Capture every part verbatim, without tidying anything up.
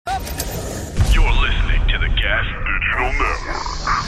You're listening to the Gas Digital Network.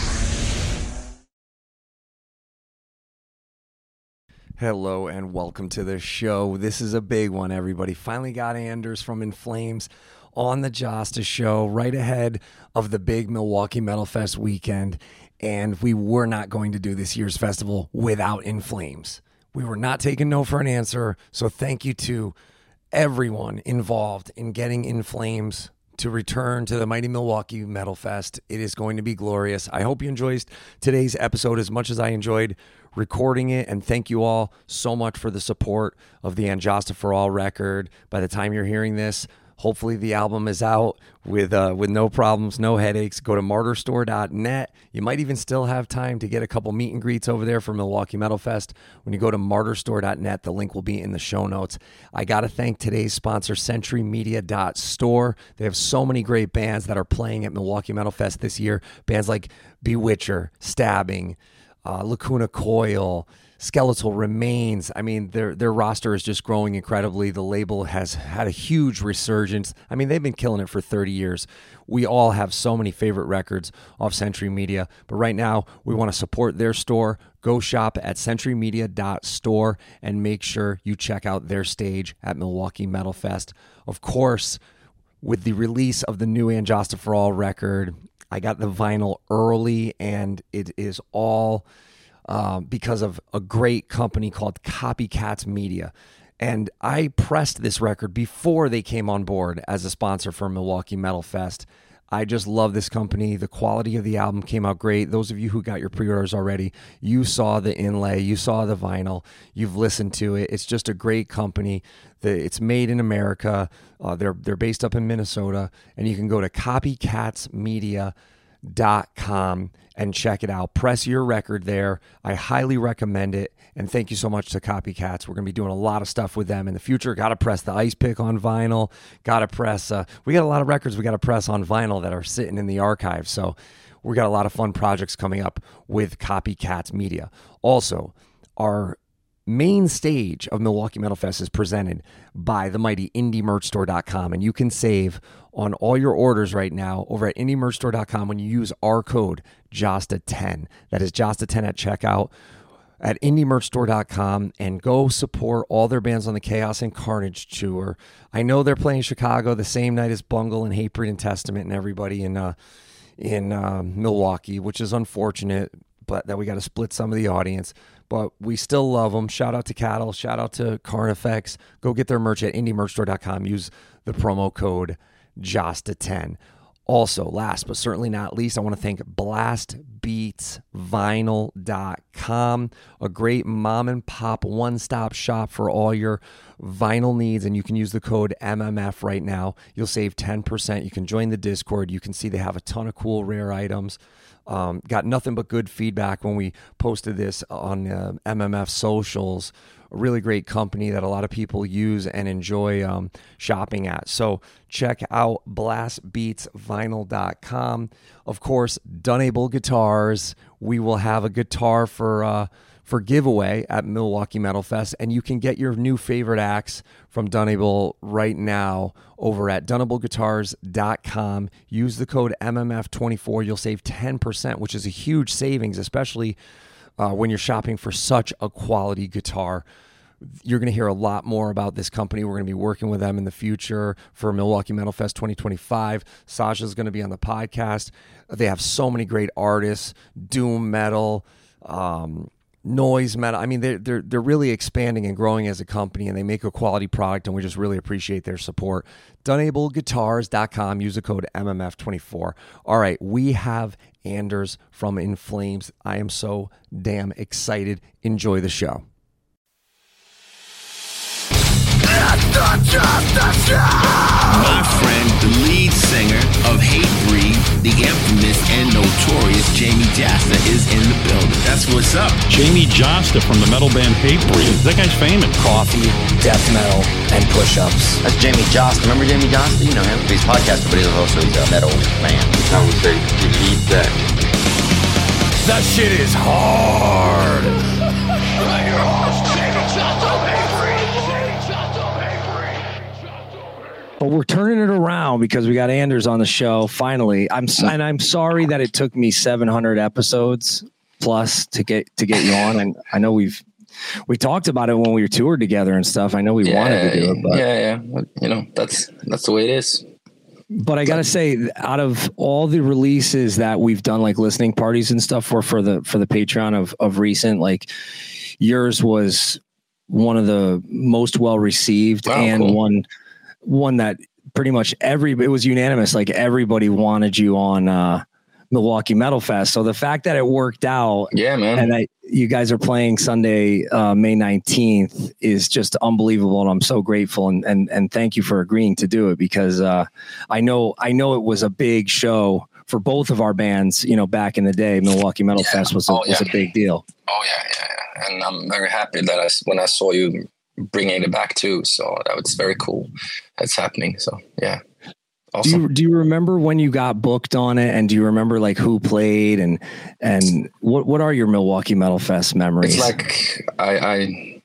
Hello and welcome to the show. This is a big one, everybody. Finally got Anders from In Flames on the Josta show right ahead of the big Milwaukee Metal Fest weekend, and we were not going to do this year's festival without In Flames. We were not taking no for an answer, so thank you to everyone involved in getting In Flames to return to the mighty Milwaukee Metal Fest. It is going to be glorious. I hope you enjoyed today's episode as much as I enjoyed recording it, and thank you all so much for the support of the Anjosta for All record. By the time you're hearing this, hopefully the album is out with uh, with no problems, no headaches. Go to martyr store dot net. You might even still have time to get a couple meet and greets over there for Milwaukee Metal Fest. When you go to martyr store dot net, the link will be in the show notes. I got to thank today's sponsor, century media dot store. They have so many great bands that are playing at Milwaukee Metal Fest this year. Bands like Bewitcher, Stabbing, uh, Lacuna Coil, Skeletal Remains. I mean, their their roster is just growing incredibly. The label has had a huge resurgence. I mean, they've been killing it for thirty years. We all have so many favorite records off Century Media, but right now we want to support their store. Go shop at century media dot store and make sure you check out their stage at Milwaukee Metal Fest. Of course, with the release of the new Anjosta for All record, I got the vinyl early, and it is all Um, because of a great company called Copycats Media. And I pressed this record before they came on board as a sponsor for Milwaukee Metal Fest. I just love this company. The quality of the album came out great. Those of you who got your pre-orders already, you saw the inlay, you saw the vinyl, you've listened to it. It's just a great company. The, it's made in America. Uh, they're they're based up in Minnesota, and you can go to copycats media dot com and check it out. Press your record there. I highly recommend it. And thank you so much to Copycats. We're going to be doing a lot of stuff with them in the future. Got to press the Ice Pick on vinyl. Got to press, uh, we got a lot of records we got to press on vinyl that are sitting in the archive. So we got a lot of fun projects coming up with Copycats Media. Also, our main stage of Milwaukee Metal Fest is presented by the mighty indie merch store dot com, and you can save on all your orders right now over at indie merch store dot com when you use our code Josta ten. That is Josta ten at checkout at indie merch store dot com, and go support all their bands on the Chaos and Carnage tour. I know they're playing Chicago the same night as Bungle and Hatebreed and Testament and everybody in uh, in uh, Milwaukee, which is unfortunate, but that we got to split some of the audience. But we still love them. Shout out to Cattle. Shout out to Carnifex. Go get their merch at indie merch store dot com. Use the promo code Josta ten. Also, last but certainly not least, I want to thank blast beats vinyl dot com, a great mom and pop one-stop shop for all your vinyl needs, and you can use the code M M F right now. You'll save ten percent. You can join the Discord. You can see they have a ton of cool rare items. Um, got nothing but good feedback when we posted this on uh, M M F socials. A really great company that a lot of people use and enjoy um, shopping at. So check out blast beats vinyl dot com. Of course, Dunable Guitars. We will have a guitar for uh, for giveaway at Milwaukee Metal Fest, and you can get your new favorite acts from Dunable right now over at dunable guitars dot com. Use the code M M F twenty-four. You'll save ten percent, which is a huge savings, especially uh, when you're shopping for such a quality guitar. You're going to hear a lot more about this company. We're going to be working with them in the future for Milwaukee Metal Fest twenty twenty-five. Sasha's going to be on the podcast. They have so many great artists, doom metal, um, noise metal. I mean, they're, they're, they're really expanding and growing as a company, and they make a quality product, and we just really appreciate their support. dunable guitars dot com. Use the code M M F twenty-four. All right, we have Anders from In Flames. I am so damn excited. Enjoy the show. My friend, the lead singer of Hatebreed, the infamous and notorious Jamie Josta, is in the building. That's what's up. Jamie Josta from the metal band Hatebreed. That guy's famous. Coffee, death metal, and push-ups. That's Jamie Josta. Remember Jamie Josta? You know him. He's a podcaster, but he's also he's a metal man. I would say delete that. That shit is hard. Your host, Jamie Josta. but we're turning it around because we got Anders on the show finally. I'm and I'm sorry that it took me seven hundred episodes plus to get to get you on. And I know we've we talked about it when we were toured together and stuff. I know we yeah, wanted to do it, but yeah, yeah. You know, that's that's the way it is. But I gotta say, out of all the releases that we've done, like listening parties and stuff for for the for the Patreon of of recent, like yours was one of the most well received, wow, and cool. one one that pretty much every it was unanimous. Like everybody wanted you on uh, Milwaukee Metal Fest. So the fact that it worked out, yeah, man, and that you guys are playing Sunday, uh, May nineteenth, is just unbelievable, and I'm so grateful. And and and thank you for agreeing to do it because uh, I know I know it was a big show for both of our bands. You know, back in the day, Milwaukee Metal yeah. Fest was a, oh, yeah. was a big deal. Oh yeah, yeah, yeah, and I'm very happy that I when I saw you bringing it back too. So that was very cool. That's happening. So yeah. Awesome. Do you, do you remember when you got booked on it, and do you remember like who played and and what what are your Milwaukee Metal Fest memories? It's like I I,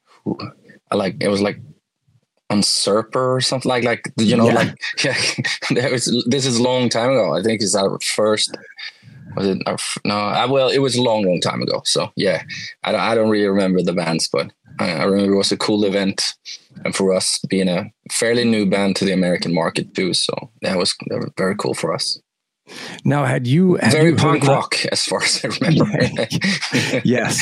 I like it was like on Serper or something like like you know yeah. like yeah that was this is a long time ago. I think it's our first was it our, no I, well it was a long long time ago. So yeah, I don't I don't really remember the bands, but I, I remember it was a cool event. And for us being a fairly new band to the American market too. So that was, that was very cool for us. Now, had you... Had very you punk rock as far as I remember. Yes.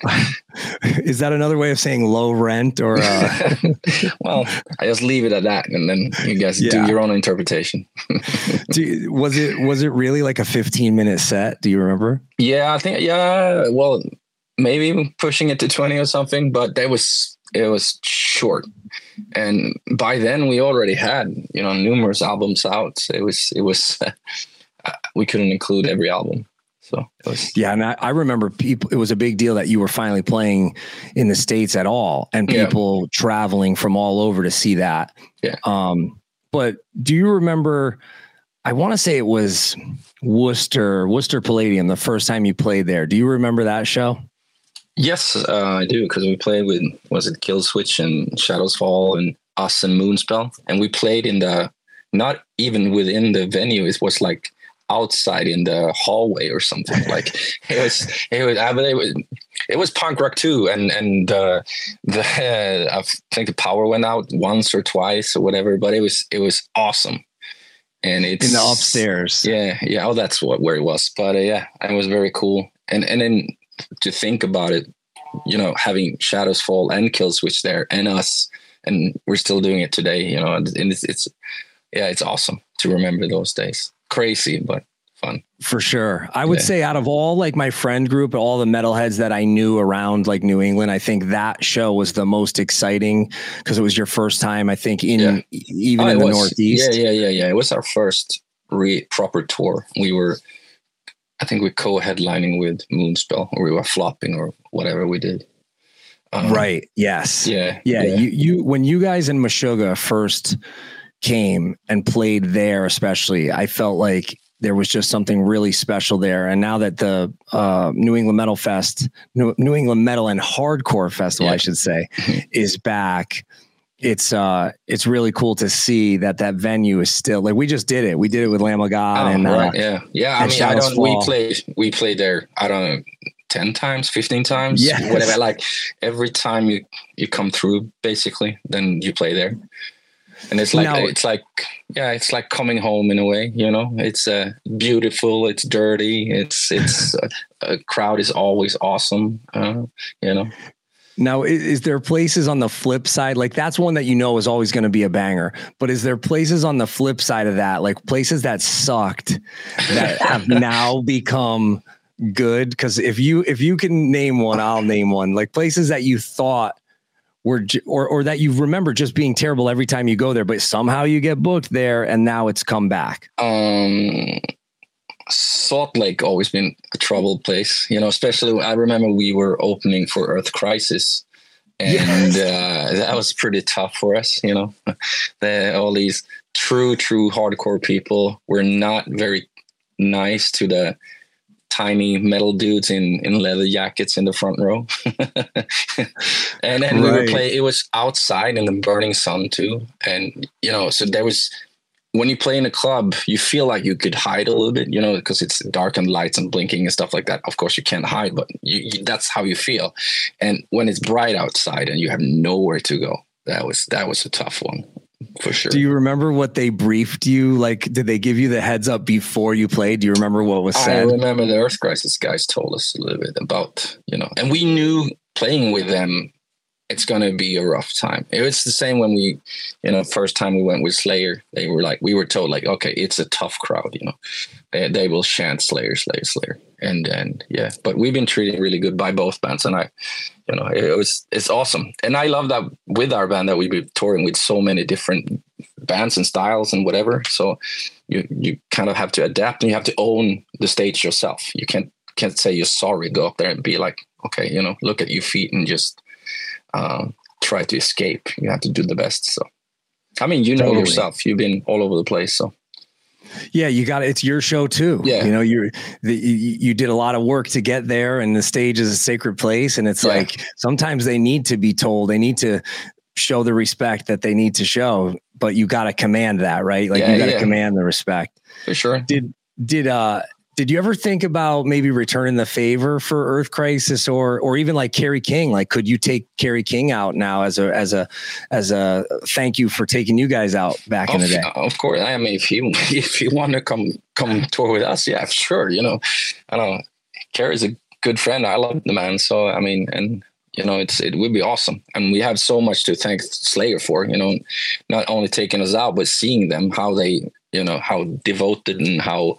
Is that another way of saying low rent or... Uh... Well, I just leave it at that and then you guys yeah. do your own interpretation. do you, was it was it really like a fifteen minute set? Do you remember? Yeah, I think, yeah. Well, maybe pushing it to twenty or something, but that was... It was short, and by then we already had, you know, numerous albums out. It was, it was, uh, we couldn't include every album. So it was, yeah. And I, I remember people, it was a big deal that you were finally playing in the States at all, and people yeah. traveling from all over to see that. Yeah. Um, but do you remember, I want to say it was Worcester, Worcester Palladium, the first time you played there. Do you remember that show? Yes, uh, I do, because we played with, was it Killswitch and Shadows Fall and us and Moonspell, and we played in the, not even within the venue, it was like outside in the hallway or something. Like it was, it was, I mean, it was, it was punk rock too, and and uh, the uh, I think the power went out once or twice or whatever, but it was it was awesome, and it's in the upstairs. Yeah, yeah. Oh, that's what where it was, but uh, yeah, it was very cool, and and then. To think about it, you know, having Shadows Fall and Killswitch there and us, and we're still doing it today, you know, and it's, it's, yeah, it's awesome to remember those days. Crazy, but fun. For sure. I would yeah. say out of all like my friend group, all the metalheads that I knew around like New England, I think that show was the most exciting because it was your first time, I think, in yeah. even oh, in the was. Northeast. Yeah, yeah, yeah, yeah. It was our first re- proper tour. We were, I think we co-headlining with Moonspell, or we were flopping or whatever we did. Um, right. Yes. Yeah, yeah. Yeah. You, you, when you guys in Meshuggah first came and played there, especially, I felt like there was just something really special there. And now that the uh, New England Metal Fest, New, New England Metal and Hardcore Festival, yeah. I should say, is back. It's uh, it's really cool to see that that venue is still like we just did it. We did it with Lamb of God, oh, and right. uh, yeah, yeah. I mean, I don't. Fall. We played, we played there. I don't know, ten times, fifteen times, yes. whatever. Like every time you you come through, basically, then you play there, and it's like now, it's like yeah, it's like coming home in a way. You know, it's uh, beautiful. It's dirty. It's it's uh, a crowd is always awesome. Uh, you know. Now, is, is there places on the flip side? Like that's one that you know is always going to be a banger. But is there places on the flip side of that, like places that sucked that have now become good? Because if you if you can name one, I'll name one. Like places that you thought were or or that you remember just being terrible every time you go there, but somehow you get booked there and now it's come back. Um. Salt Lake always been a troubled place, you know, especially I remember we were opening for Earth Crisis and yes. uh, that was pretty tough for us, you know, the, all these true, true hardcore people were not very nice to the tiny metal dudes in, in leather jackets in the front row. And then right. we were playing, it was outside in the burning sun too. And, you know, so there was, when you play in a club, you feel like you could hide a little bit, you know, because it's dark and lights and blinking and stuff like that. Of course you can't hide, but you, you, that's how you feel. And when it's bright outside and you have nowhere to go, that was, that was a tough one. For sure. Do you remember what they briefed you? Like, did they give you the heads up before you played? Do you remember what was said? I remember the Earth Crisis guys told us a little bit about, you know, and we knew playing with them, it's going to be a rough time. It was the same when we, you know, first time we went with Slayer, they were like, we were told like, okay, it's a tough crowd, you know, they, they will chant Slayer, Slayer, Slayer. And, and yeah, but we've been treated really good by both bands. And I, you know, it was, it's awesome. And I love that with our band that we've been touring with so many different bands and styles and whatever. So you, you kind of have to adapt and you have to own the stage yourself. You can't, can't say you're sorry, go up there and be like, okay, you know, look at your feet and just, um, try to escape. You have to do the best. So, I mean, you know totally. yourself, you've been all over the place. So. Yeah, you got it. It's your show too. Yeah. You know, you're the, you, you did a lot of work to get there, and the stage is a sacred place. And it's yeah. like, sometimes they need to be told, they need to show the respect that they need to show, but you got to command that, right? Like yeah, you got to yeah. command the respect. For sure. Did, did, uh, Did you ever think about maybe returning the favor for Earth Crisis, or or even like Kerry King? Like, could you take Kerry King out now as a as a as a thank you for taking you guys out back of, in the day? Of course, I mean, if he if he want to come come tour with us, yeah, sure. You know, I don't know. Kerry's a good friend. I love the man. So I mean, and you know, it's it would be awesome, and we have so much to thank Slayer for. You know, not only taking us out, but seeing them how they, you know, how devoted and how.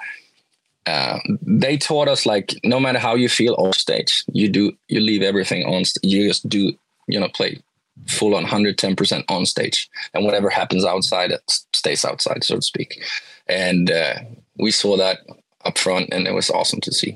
Uh, they taught us like no matter how you feel off stage, you do you leave everything on. St- you just do you know play full on one hundred ten percent on stage, and whatever happens outside, it stays outside, so to speak. And uh, we saw that up front, and it was awesome to see.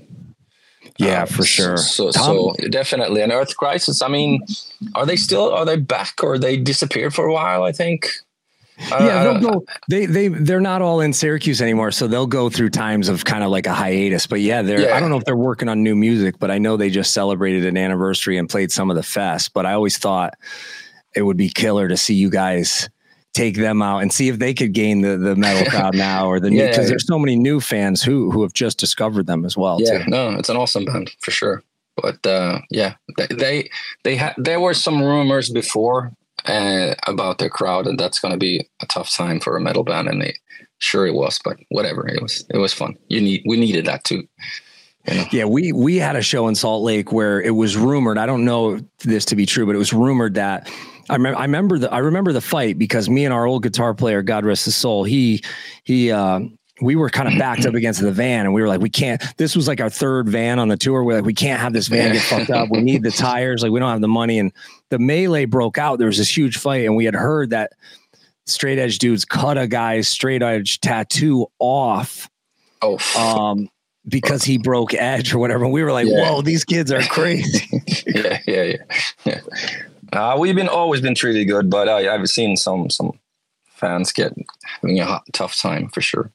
Yeah, um, for sure. So, so, so definitely an Earth Crisis. I mean, are they still are they back or they disappeared for a while? I think. Yeah, they'll go. They they they're not all in Syracuse anymore, so they'll go through times of kind of like a hiatus. But yeah, they're. Yeah. I don't know if they're working on new music, but I know they just celebrated an anniversary and played some of the fest. But I always thought it would be killer to see you guys take them out and see if they could gain the the metal crowd now or the new, because yeah, there's so many new fans who who have just discovered them as well. Yeah, too. No, it's an awesome band for sure. But uh, yeah, they they, they had there were some rumors before. Uh, about their crowd, and that's going to be a tough time for a metal band, and they, sure it was, but whatever, it was it was fun. You need we needed that too. You know? Yeah, we we had a show in Salt Lake where it was rumored. I don't know this to be true, but it was rumored that I remember. I remember the I remember the fight because me and our old guitar player, God rest his soul, he he. Uh, we were kind of backed up against the van, and we were like, we can't, this was like our third van on the tour. We're like, we can't have this van get fucked up. We need the tires. Like, we don't have the money. And the melee broke out. There was this huge fight, and we had heard that straight edge dudes cut a guy's straight edge tattoo off. Oh, um, because he broke edge or whatever. And we were like, yeah. Whoa, these kids are crazy. yeah. Yeah. Yeah. yeah. Uh, we've been always been treated good, but uh, I've seen some, some fans get having a hot, tough time for sure.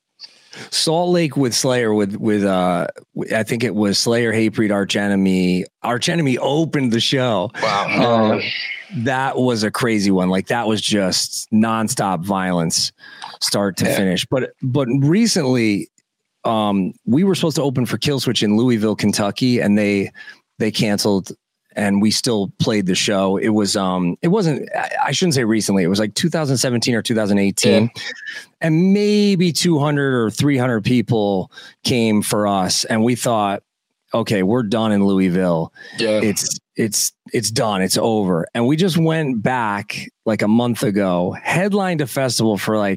Salt Lake with Slayer with with uh I think it was Slayer, Hatebreed, Arch Enemy. Arch Enemy opened the show. Wow. Um, that was a crazy one. Like that was just nonstop violence, start to yeah. finish. But but recently, um, we were supposed to open for Killswitch in Louisville, Kentucky, and they they canceled. And we still played the show. It was, um, it wasn't, I shouldn't say recently. It was like two thousand seventeen or two thousand eighteen. Yeah. And maybe two hundred or three hundred people came for us. And we thought, okay, we're done in Louisville. Yeah. It's, it's, it's done. It's over. And we just went back like a month ago, headlined a festival for like,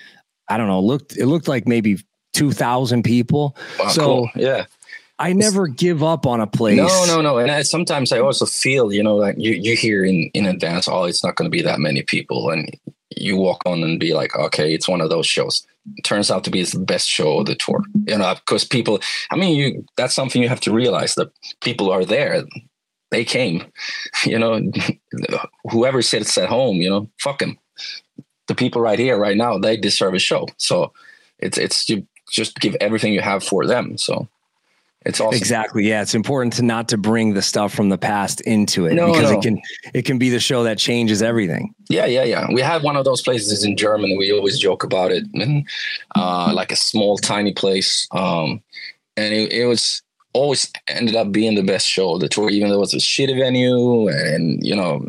I don't know, looked, it looked like maybe two thousand people. Wow, so cool. Yeah. I never give up on a place. No, no, no. And I, sometimes I also feel, you know, like you, you hear in, in advance, oh, it's not going to be that many people. And you walk on and be like, okay, it's one of those shows. It turns out to be the best show of the tour, you know, because people, I mean, you, that's something you have to realize that people are there. They came, you know, whoever sits at home, you know, fuck them. The people right here, right now, they deserve a show. So it's, it's, you just give everything you have for them. So. It's awesome. Exactly. Yeah. It's important to not to bring the stuff from the past into it no, because no. it can, it can be the show that changes everything. Yeah. Yeah. Yeah. We had one of those places in Germany. We always joke about it. And, uh, like a small, tiny place. Um, and it, it was always ended up being the best show of the tour, even though it was a shitty venue and, you know,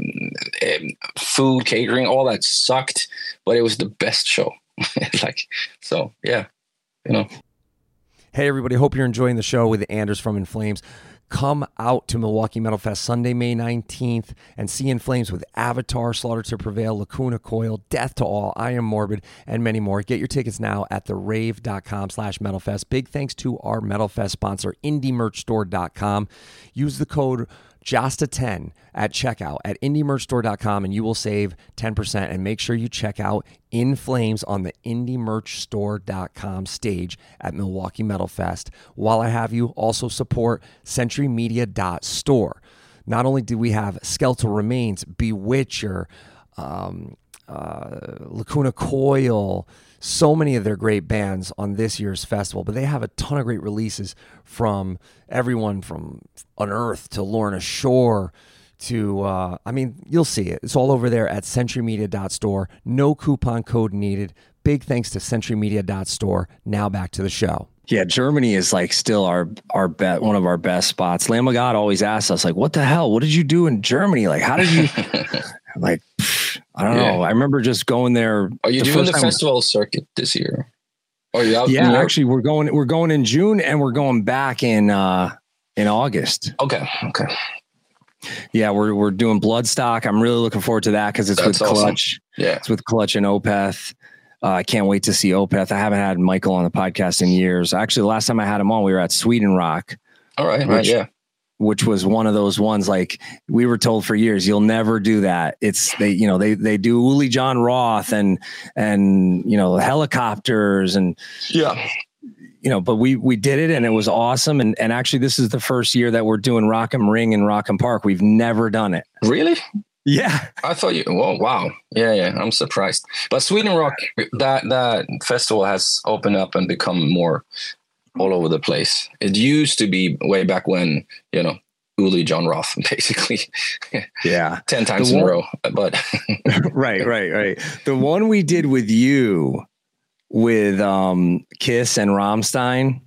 food, catering, all that sucked, but it was the best show. Like, so yeah, you know. Hey, everybody. Hope you're enjoying the show with Anders from In Flames. Come out to Milwaukee Metal Fest Sunday, May nineteenth, and see In Flames with Avatar, Slaughter to Prevail, Lacuna Coil, Death to All, I Am Morbid, and many more. Get your tickets now at therave.com slash metalfest. Big thanks to our Metal Fest sponsor, indie merch store dot com. Use the code Jasta ten at checkout at indie merch store dot com and you will save ten percent. And make sure you check out In Flames on the indie merch store dot com stage at Milwaukee Metal Fest. While I have you, also support century media dot store. Not only do we have Skeletal Remains, Bewitcher, um, uh, Lacuna Coil, so many of their great bands on this year's festival, but they have a ton of great releases from everyone from Unearth to Lorna Shore to, uh, I mean, you'll see it. It's all over there at century media dot store. No coupon code needed. Big thanks to century media dot store. Now back to the show. Yeah, Germany is like still our our bet one of our best spots. Lamb of God always asks us like, "What the hell? What did you do in Germany? Like, how did you?" like, I don't yeah. know. I remember just going there. Are you the doing the time. festival circuit this year? Are you out? Yeah, actually, we're going. We're going in June, and we're going back in uh, in August. Okay. Okay. Yeah, we're we're doing Bloodstock. I'm really looking forward to that because it's That's with Clutch. Awesome. Yeah, it's with Clutch and Opeth. Uh, I can't wait to see Opeth. I haven't had Michael on the podcast in years. Actually, the last time I had him on, we were at Sweden Rock. All right, which, right, yeah. Which was one of those ones like we were told for years, you'll never do that. It's they, you know, they they do Uli John Roth and and you know helicopters and yeah, you know. But we we did it and it was awesome. And and actually, this is the first year that we're doing Rock'em Ring and Rock'em Park. We've never done it. Really? Yeah, I thought you. Oh, wow. Yeah, yeah. I'm surprised. But Sweden Rock, that that festival has opened up and become more all over the place. It used to be way back when, you know, Uli John Roth, basically. Yeah, ten times one, in a row. But right, right, right. The one we did with you, with um, Kiss and Rammstein.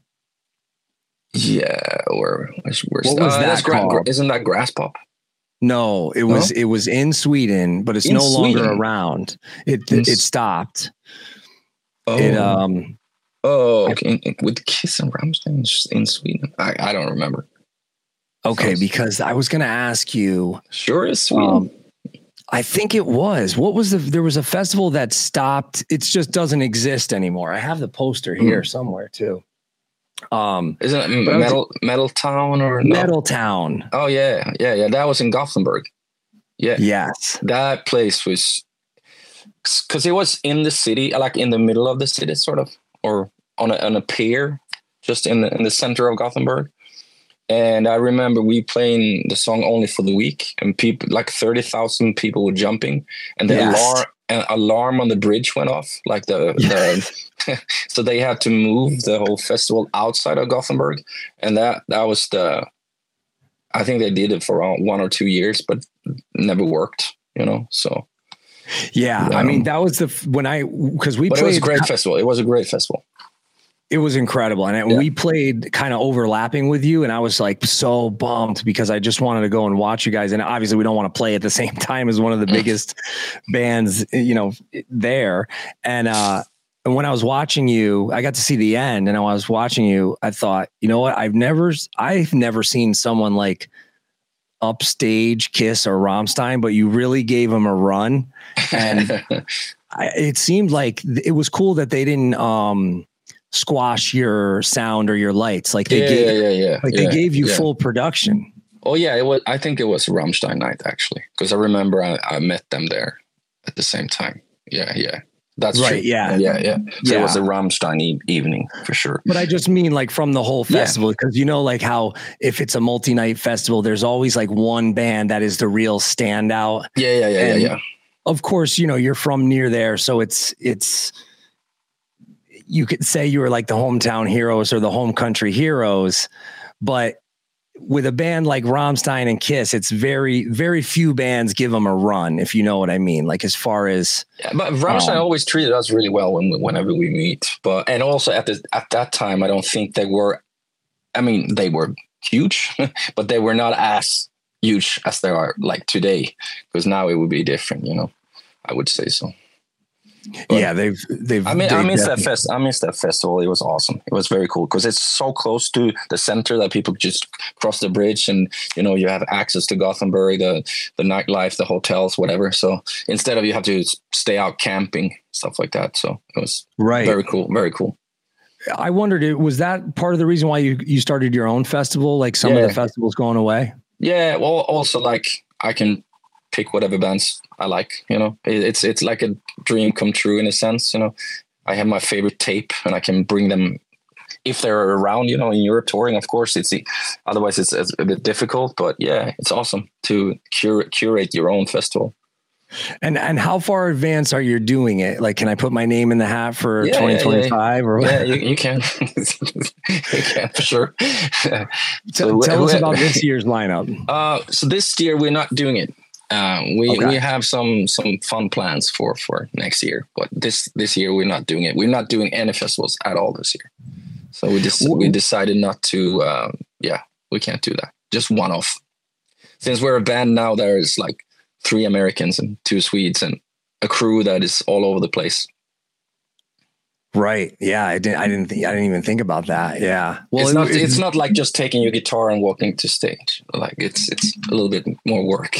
Yeah, or where's, where's what was uh, that called? Gra- isn't that Grass Pop? No, it was no? it was in Sweden, but it's in no Sweden? longer around. It it, it stopped. Oh, it, um, oh, okay. I, with Kiss and Rammstein in Sweden, I, I don't remember. Okay, Sounds, because I was going to ask you. Sure, is Sweden. Um, I think it was. What was the? There was a festival that stopped. It just doesn't exist anymore. I have the poster here mm. somewhere too. Um, isn't it Metal was, Metal Town or no? Metal Town? Oh yeah, yeah, yeah. That was in Gothenburg. Yeah. Yes. That place was because it was in the city, like in the middle of the city, sort of, or on a on a pier, just in the in the center of Gothenburg. And I remember we playing the song Only for the Week, and people like thirty thousand people were jumping, and the yes. alarm an alarm on the bridge went off, like the. Yes. the so they had to move the whole festival outside of Gothenburg, and that that was the. I think they did it for one or two years, but never worked. You know, so. Yeah, um, I mean that was the when I because we. But played, it was a great festival. It was a great festival. It was incredible, and it, yeah. we played kind of overlapping with you, and I was like so bummed because I just wanted to go and watch you guys, and obviously we don't want to play at the same time as one of the biggest bands, you know, there, and. uh And when I was watching you, I got to see the end, and I was watching you. I thought, you know what? I've never, I've never seen someone like upstage Kiss or Rammstein, but you really gave them a run, and I, it seemed like it was cool that they didn't um, squash your sound or your lights. Like they yeah, gave, yeah, yeah, yeah. like yeah, they gave you yeah. full production. Oh yeah, it was. I think it was Rammstein night actually, because I remember I, I met them there at the same time. Yeah, yeah. That's right. True. Yeah. Yeah. Yeah. So yeah. it was a Rammstein e- evening for sure. But I just mean like from the whole festival, because yeah. you know, like how if it's a multi-night festival, there's always like one band that is the real standout. Yeah. Yeah. Yeah. And yeah. Yeah. Of course, you know, you're from near there. So it's, it's, you could say you were like the hometown heroes or the home country heroes, but with a band like Rammstein and Kiss, it's very, very few bands give them a run, if you know what I mean. Like as far as, yeah, but Rammstein um, always treated us really well when, whenever we meet. But and also at the at that time, I don't think they were. I mean, they were huge, but they were not as huge as they are like today. Because now it would be different, you know. I would say so. But yeah, they've they've. I mean, they've I missed that fest. I missed that festival. It was awesome. It was very cool because it's so close to the center that people just cross the bridge, and you know you have access to Gothenburg, the the nightlife, the hotels, whatever. So instead of you have to stay out camping, stuff like that. So it was right. Very cool. Very cool. I wondered, was that part of the reason why you you started your own festival? Like some yeah. of the festivals going away. Yeah. Well, also like I can pick whatever bands I like, you know, it's, it's like a dream come true in a sense, you know, I have my favorite tape and I can bring them if they're around, you know, in Europe touring, of course it's, otherwise it's, it's a bit difficult, but yeah, it's awesome to curate, curate your own festival. And, and how far advanced are you doing it? Like, can I put my name in the hat for yeah, twenty twenty-five yeah, or yeah, you, you can, you can for sure. so, tell us about this year's lineup. Uh, so this year we're not doing it. Uh, we okay. we have some some fun plans for, for next year, but this this year we're not doing it. We're not doing any festivals at all this year. So we just we decided not to. Um, yeah, we can't do that. Just one off. Since we're a band now, there is like three Americans and two Swedes and a crew that is all over the place. Right. Yeah. I didn't, I didn't think, I didn't even think about that. Yeah. Well, it's it, not, it's, it's not like just taking your guitar and walking to stage. Like it's, it's a little bit more work.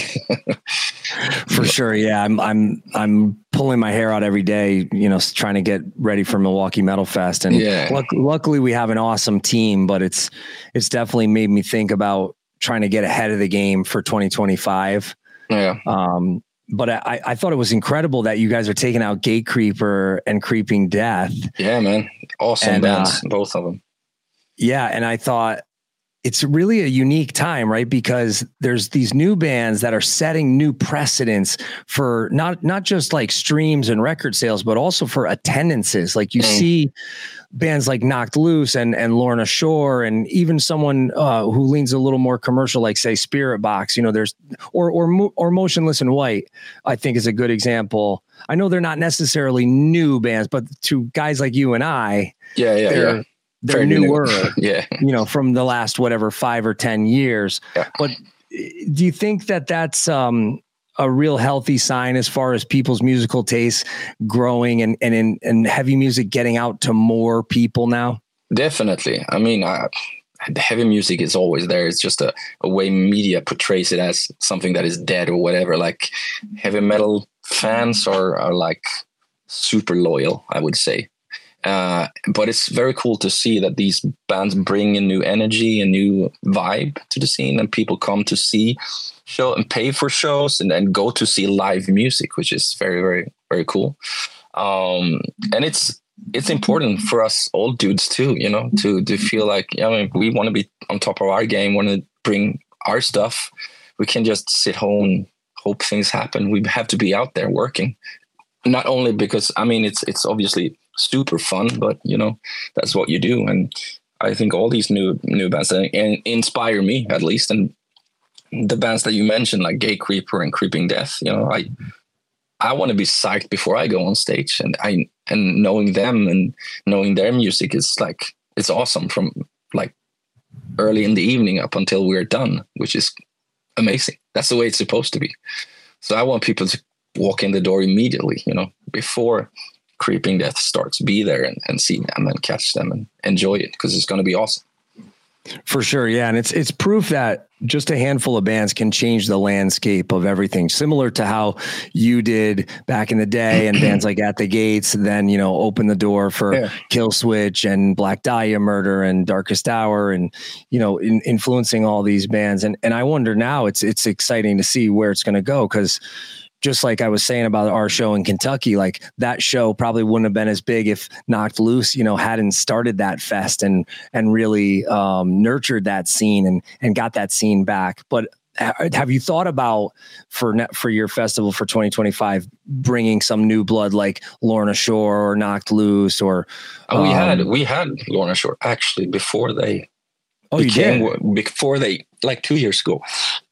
For sure. Yeah. I'm, I'm, I'm pulling my hair out every day, you know, trying to get ready for Milwaukee Metal Fest. And yeah. luck, luckily we have an awesome team, but it's, it's definitely made me think about trying to get ahead of the game for twenty twenty-five. Yeah. Um, But I, I thought it was incredible that you guys are taking out Gatecreeper and Creeping Death. Yeah, man. Awesome and, bands, uh, both of them. Yeah. And I thought it's really a unique time, right? Because there's these new bands that are setting new precedents for not, not just like streams and record sales, but also for attendances. Like you mm. see bands like Knocked Loose and, and Lorna Shore, and even someone uh, who leans a little more commercial, like say Spiritbox, you know, there's, or, or, or Motionless in White, I think is a good example. I know they're not necessarily new bands, but to guys like you and I, yeah, yeah, they're, yeah. they're newer, yeah, you know, from the last, whatever, five or ten years. Yeah. But do you think that that's, um, a real healthy sign as far as people's musical tastes growing and, and in and heavy music getting out to more people now? Definitely. I mean, uh, the heavy music is always there. It's just a, a way media portrays it as something that is dead or whatever. Like heavy metal fans are, are like super loyal, I would say. Uh, but it's very cool to see that these bands bring a new energy, a new vibe to the scene, and people come to see show and pay for shows and then go to see live music, which is very, very, very cool. Um, and it's, it's important for us old dudes too, you know, to, to feel like, I mean, we want to be on top of our game, want to bring our stuff. We can just sit home and hope things happen. We have to be out there working, not only because, I mean, it's, it's obviously super fun, but you know, that's what you do. And I think all these new, new bands that inspire me at least. And the bands that you mentioned, like Gatecreeper and Creeping Death, you know, I, I want to be psyched before I go on stage, and I, and knowing them and knowing their music is like, it's awesome from like early in the evening up until we're done, which is amazing. That's the way it's supposed to be. So I want people to walk in the door immediately, you know, before Creeping Death starts, be there and, and see them and catch them and enjoy it, because it's going to be awesome. For sure. Yeah. And it's, it's proof that just a handful of bands can change the landscape of everything, similar to how you did back in the day, and bands like At the Gates then, you know, open the door for yeah. Killswitch and Black Dahlia Murder and Darkest Hour, and, you know, in, influencing all these bands. And, and I wonder now, it's, it's exciting to see where it's going to go, because just like I was saying about our show in Kentucky, like that show probably wouldn't have been as big if Knocked Loose, you know, hadn't started that fest and, and really um, nurtured that scene and, and got that scene back. But have you thought about for for your festival for twenty twenty-five, bringing some new blood like Lorna Shore or Knocked Loose or? Um, we had, um, we had Lorna Shore actually before they Oh, you became, did? Before they, like two years ago.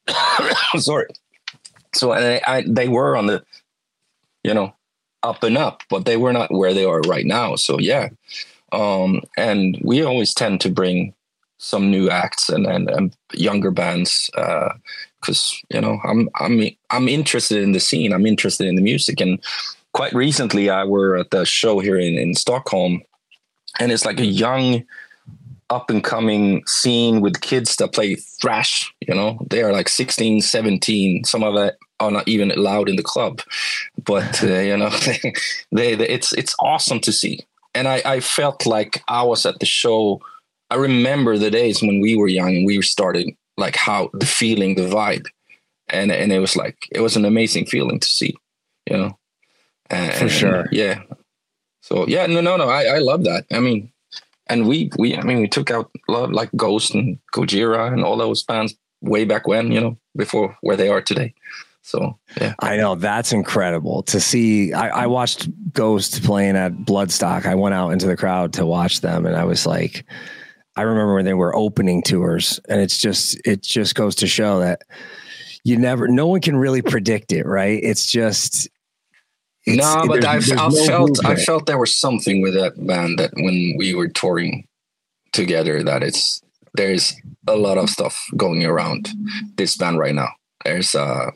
Sorry. So and I, I, they were on the, you know, up and up, but they were not where they are right now. So yeah. Um, and we always tend to bring some new acts and, and, and younger bands, uh, cause you know, I'm, I'm, I'm interested in the scene. I'm interested in the music. And quite recently I were at the show here in, in Stockholm, and it's like a young up and coming scene with kids that play thrash. You know, they are like sixteen, seventeen. Some of it are not even allowed in the club, but uh, you know, they, they, it's, it's awesome to see. And I, I felt like I was at the show. I remember the days when we were young and we started, like how the feeling, the vibe, and, and it was like, it was an amazing feeling to see, you know, and, for sure. And, yeah. So yeah, no, no, no. I, I love that. I mean, and we, we, I mean, we took out a lot like Ghost and Gojira and all those bands way back when, you know, before where they are today. So, yeah. I know, that's incredible to see. I, I watched Ghost playing at Bloodstock. I went out into the crowd to watch them, and I was like, I remember when they were opening tours, and it's just, it just goes to show that you never, no one can really predict it, right? It's just, it's, no, but I, there's I no felt, blueprint. I felt there was something with that band that when we were touring together, that it's, there's a lot of stuff going around this band right now. There's uh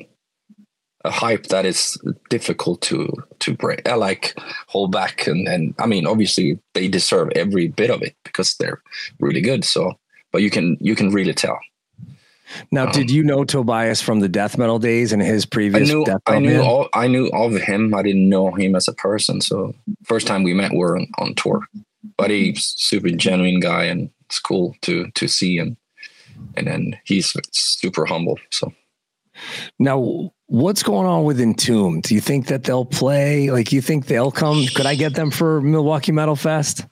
a hype that is difficult to to break, uh, like hold back, and and I mean, obviously they deserve every bit of it because they're really good. So, but you can you can really tell. Now, um, did you know Tobias from the death metal days and his previous? I knew death I metal knew band? all, I knew of him. I didn't know him as a person. So first time we met, we were on, on tour. But he's super genuine guy, and it's cool to to see him. And then he's super humble. So. Now, what's going on with Entombed? Do you think that they'll play? Like, you think they'll come? Could I get them for Milwaukee Metal Fest?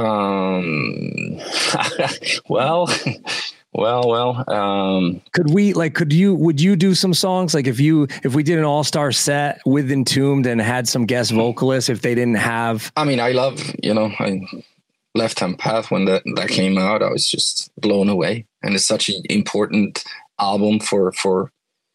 Um, well, well, well, um, could we, like, could you, would you do some songs? Like if you, if we did an all-star set with Entombed and had some guest vocalists, if they didn't have, I mean, I love, you know, I Left Hand Path, when that, that came out, I was just blown away. And it's such an important album for, for,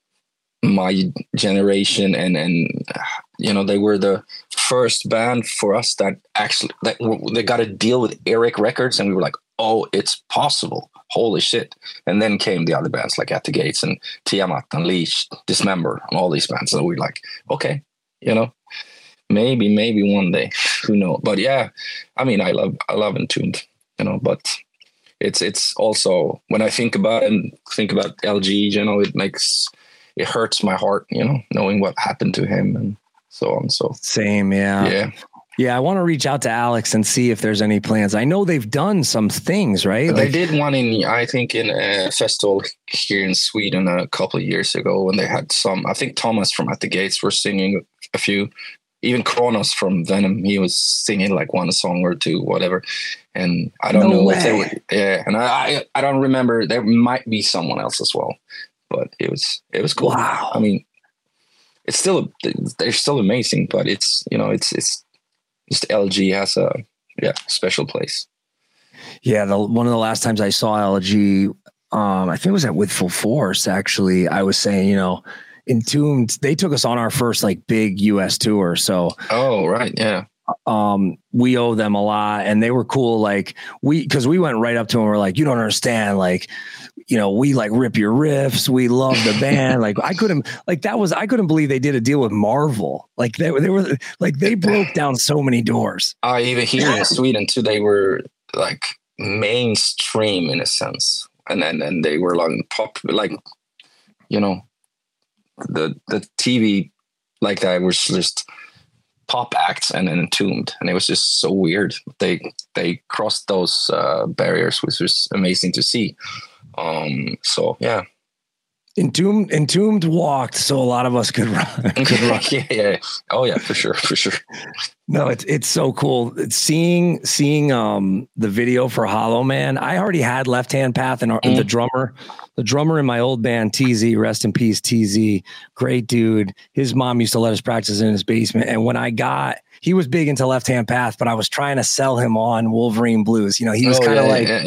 my generation, and and you know, they were the first band for us that actually that they got to deal with Eric Records, and we were like, oh, it's possible, holy shit. And then came the other bands like At the Gates and Tiamat, Unleashed, Dismember, and all these bands. So we we're like, okay, you know, maybe maybe one day, who knows. But yeah, I mean, I love I love Entombed, you know, but it's it's also, when I think about it and think about L G, you know, it makes it hurts my heart, you know, knowing what happened to him and so on. So same. Yeah. Yeah. Yeah. I want to reach out to Alex and see if there's any plans. I know they've done some things, right? They like, did one in, I think in a festival here in Sweden a couple of years ago, when they had some, I think Thomas from At the Gates were singing a few, even Kronos from Venom. He was singing like one song or two, whatever. And I don't no know way. if they were, yeah. And I, I, I don't remember, there might be someone else as well. But it was it was cool. Wow. I mean, it's still they're still amazing, but it's, you know, it's it's just L G has a yeah special place. Yeah, the one of the last times I saw L G, um, I think it was at With Full Force. Actually, I was saying, you know, Entombed, they took us on our first like big U S tour. So oh right, yeah. Um, we owe them a lot, and they were cool. Like we, because we went right up to them. We're like, you don't understand, like. You know, we like rip your riffs. We love the band. Like I couldn't, like that was, I couldn't believe they did a deal with Marvel. Like they, they were like, they broke down so many doors. Uh, even here in Sweden too, they were like mainstream in a sense. And then, and they were like pop, like, you know, the, the T V like that was just pop acts and then Entombed. And it was just so weird. They, they crossed those uh, barriers, which was amazing to see. Um, so yeah. Entombed, Entombed walked, so a lot of us could run. Could run. yeah, yeah. Oh yeah, for sure, for sure. No, it's it's so cool. It's seeing seeing um the video for Hollow Man. I already had Left Hand Path, and mm. the drummer, the drummer in my old band, T Z, rest in peace, T Z, great dude. His mom used to let us practice in his basement, and when I got, he was big into Left Hand Path, but I was trying to sell him on Wolverine Blues. You know, he was oh, kind of yeah, like. Yeah, yeah.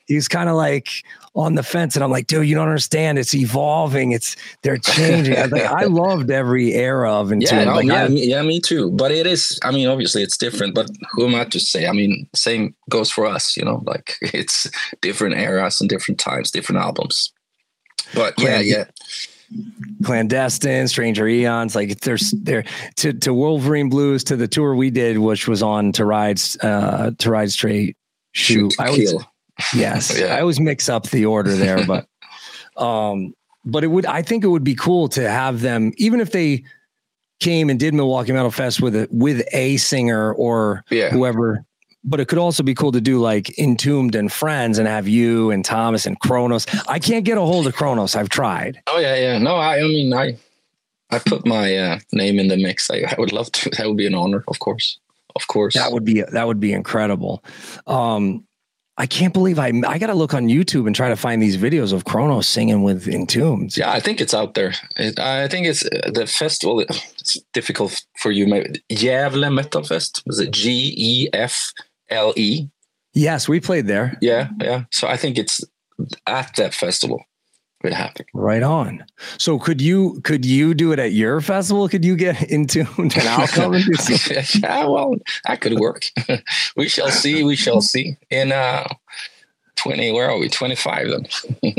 he was kind of like on the fence, and I'm like, dude, you don't understand. It's evolving. It's they're changing. I, like, I loved every era of Entombed. Yeah, no, like, yeah, I, me, yeah, me too. But it is. I mean, obviously, it's different. But who am I to say? I mean, same goes for us. You know, like it's different eras and different times, different albums. But yeah, yeah. Clandestine, Stranger Eons, like there's there to to Wolverine Blues, to the tour we did, which was on To Ride's uh To Ride Straight Shoot. I always, yes, yeah. I always mix up the order there, but um, but it would I think it would be cool to have them, even if they came and did Milwaukee Metal Fest with a with a singer or yeah. whoever. But it could also be cool to do like Entombed and Friends and have you and Thomas and Kronos. I can't get a hold of Kronos. I've tried. Oh yeah, yeah. No, I, I mean, I, I put my uh, name in the mix. I, I would love to. That would be an honor, of course, of course. That would be that would be incredible. Um, I can't believe I I got to look on YouTube and try to find these videos of Kronos singing with Entombed. Yeah, I think it's out there. It, I think it's uh, the festival. It's difficult for you. Maybe Gävle Metal Fest. Was it G E F? L E. Yes, we played there. Yeah, yeah. So I think it's at that festival it happened. Right on. So could you could you do it at your festival? Could you get into and I'll come and do something? Yeah, well, that could work. We shall see. We shall see. In uh, twenty, where are we? twenty-five then.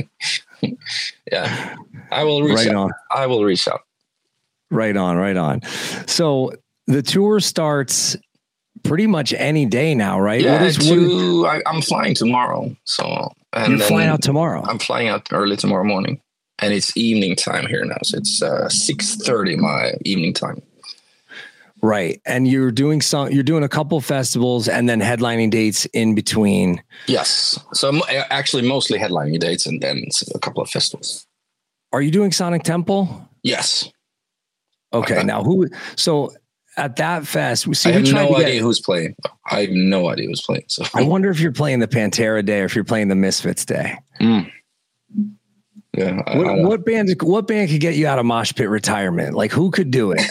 Yeah, I will reach right out. On. I will reach out. Right on. Right on. So the tour starts pretty much any day now, right? Yeah, what is, to, what is, I, I'm flying tomorrow. So and you're flying out tomorrow. I'm flying out early tomorrow morning, and it's evening time here now. So it's uh, six thirty my evening time. Right, and you're doing some. You're doing a couple festivals and then headlining dates in between. Yes, so actually mostly headlining dates and then a couple of festivals. Are you doing Sonic Temple? Yes. Okay, now who? So. At that fest, we see. I have we no to idea get, who's playing. I have no idea who's playing. So I wonder if you're playing the Pantera Day or if you're playing the Misfits Day. Mm. Yeah. I, what, I what band? What band could get you out of mosh pit retirement? Like who could do it?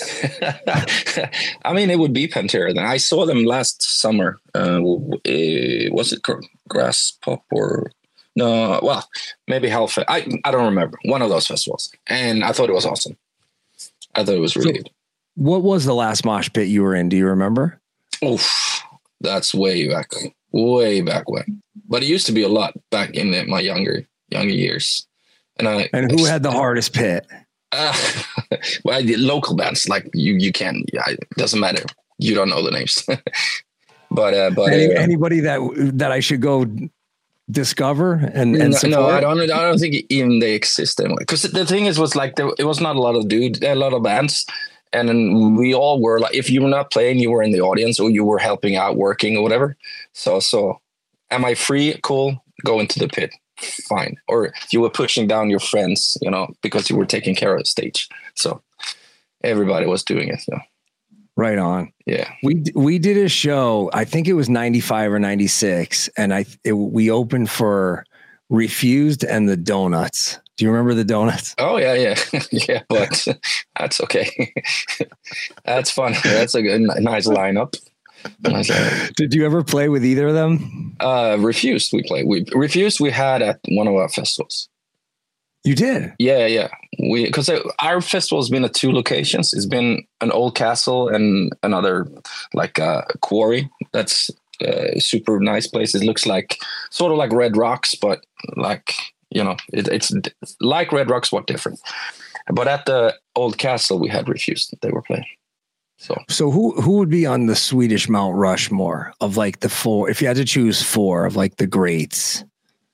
I mean, it would be Pantera. Then I saw them last summer. Uh, was it Grass Pop or no? Well, maybe Hellfest. I I don't remember. One of those festivals, and I thought it was awesome. I thought it was really so, good. What was the last mosh pit you were in? Do you remember? Oof, that's way back, way back when. But it used to be a lot back in the, my younger younger years. And I and who had the hardest pit? Uh, well, I did local bands like you. You can. Yeah, it doesn't matter. You don't know the names. but uh, but Any, uh, anybody that that I should go discover and, and no, support? no, I don't. I don't think even they exist anymore. Because the thing is, was like there, it was not a lot of dudes, a lot of bands. And then we all were like, if you were not playing, you were in the audience or you were helping out, working or whatever. So, so am I free? Cool. Go into the pit. Fine. Or you were pushing down your friends, you know, because you were taking care of the stage. So everybody was doing it. You know? Right on. Yeah. We, we did a show, I think it was ninety-five or ninety-six. And I, it, we opened for Refused and the Donuts. Do you remember the Donuts? Oh yeah, yeah, yeah. But that's okay. That's fun. That's a good, nice lineup. Nice lineup. Did you ever play with either of them? Uh, Refused. We played. We Refused. We had at one of our festivals. You did? Yeah, yeah. We because our festival has been at two locations. It's been an old castle and another like a uh, quarry. That's a super nice place. It looks like sort of like Red Rocks, but like. You know, it, it's like Red Rocks, what different? But at the old castle, we had Refused. They were playing. So, so who who would be on the Swedish Mount Rushmore of like the four? If you had to choose four of like the greats,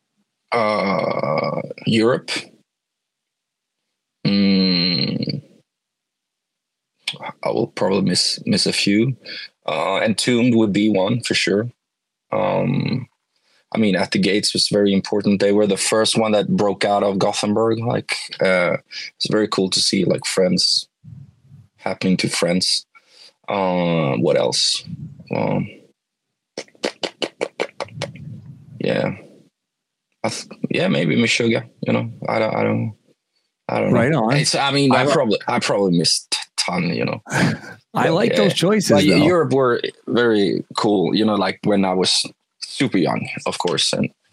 uh, Europe. Mm, I will probably miss miss a few. Uh, Entombed would be one for sure. Um, I mean, At the Gates was very important. They were the first one that broke out of Gothenburg. Like, uh, it's very cool to see like Friends happening to Friends. Uh, what else? Um, yeah, I th- yeah, maybe Meshuggah. You know, I don't, I don't, I don't right know. on. It's, I mean, I, I probably, I probably missed a ton. You know, I but, like yeah. those choices. But though. Europe were very cool. You know, like when I was super young, of course, and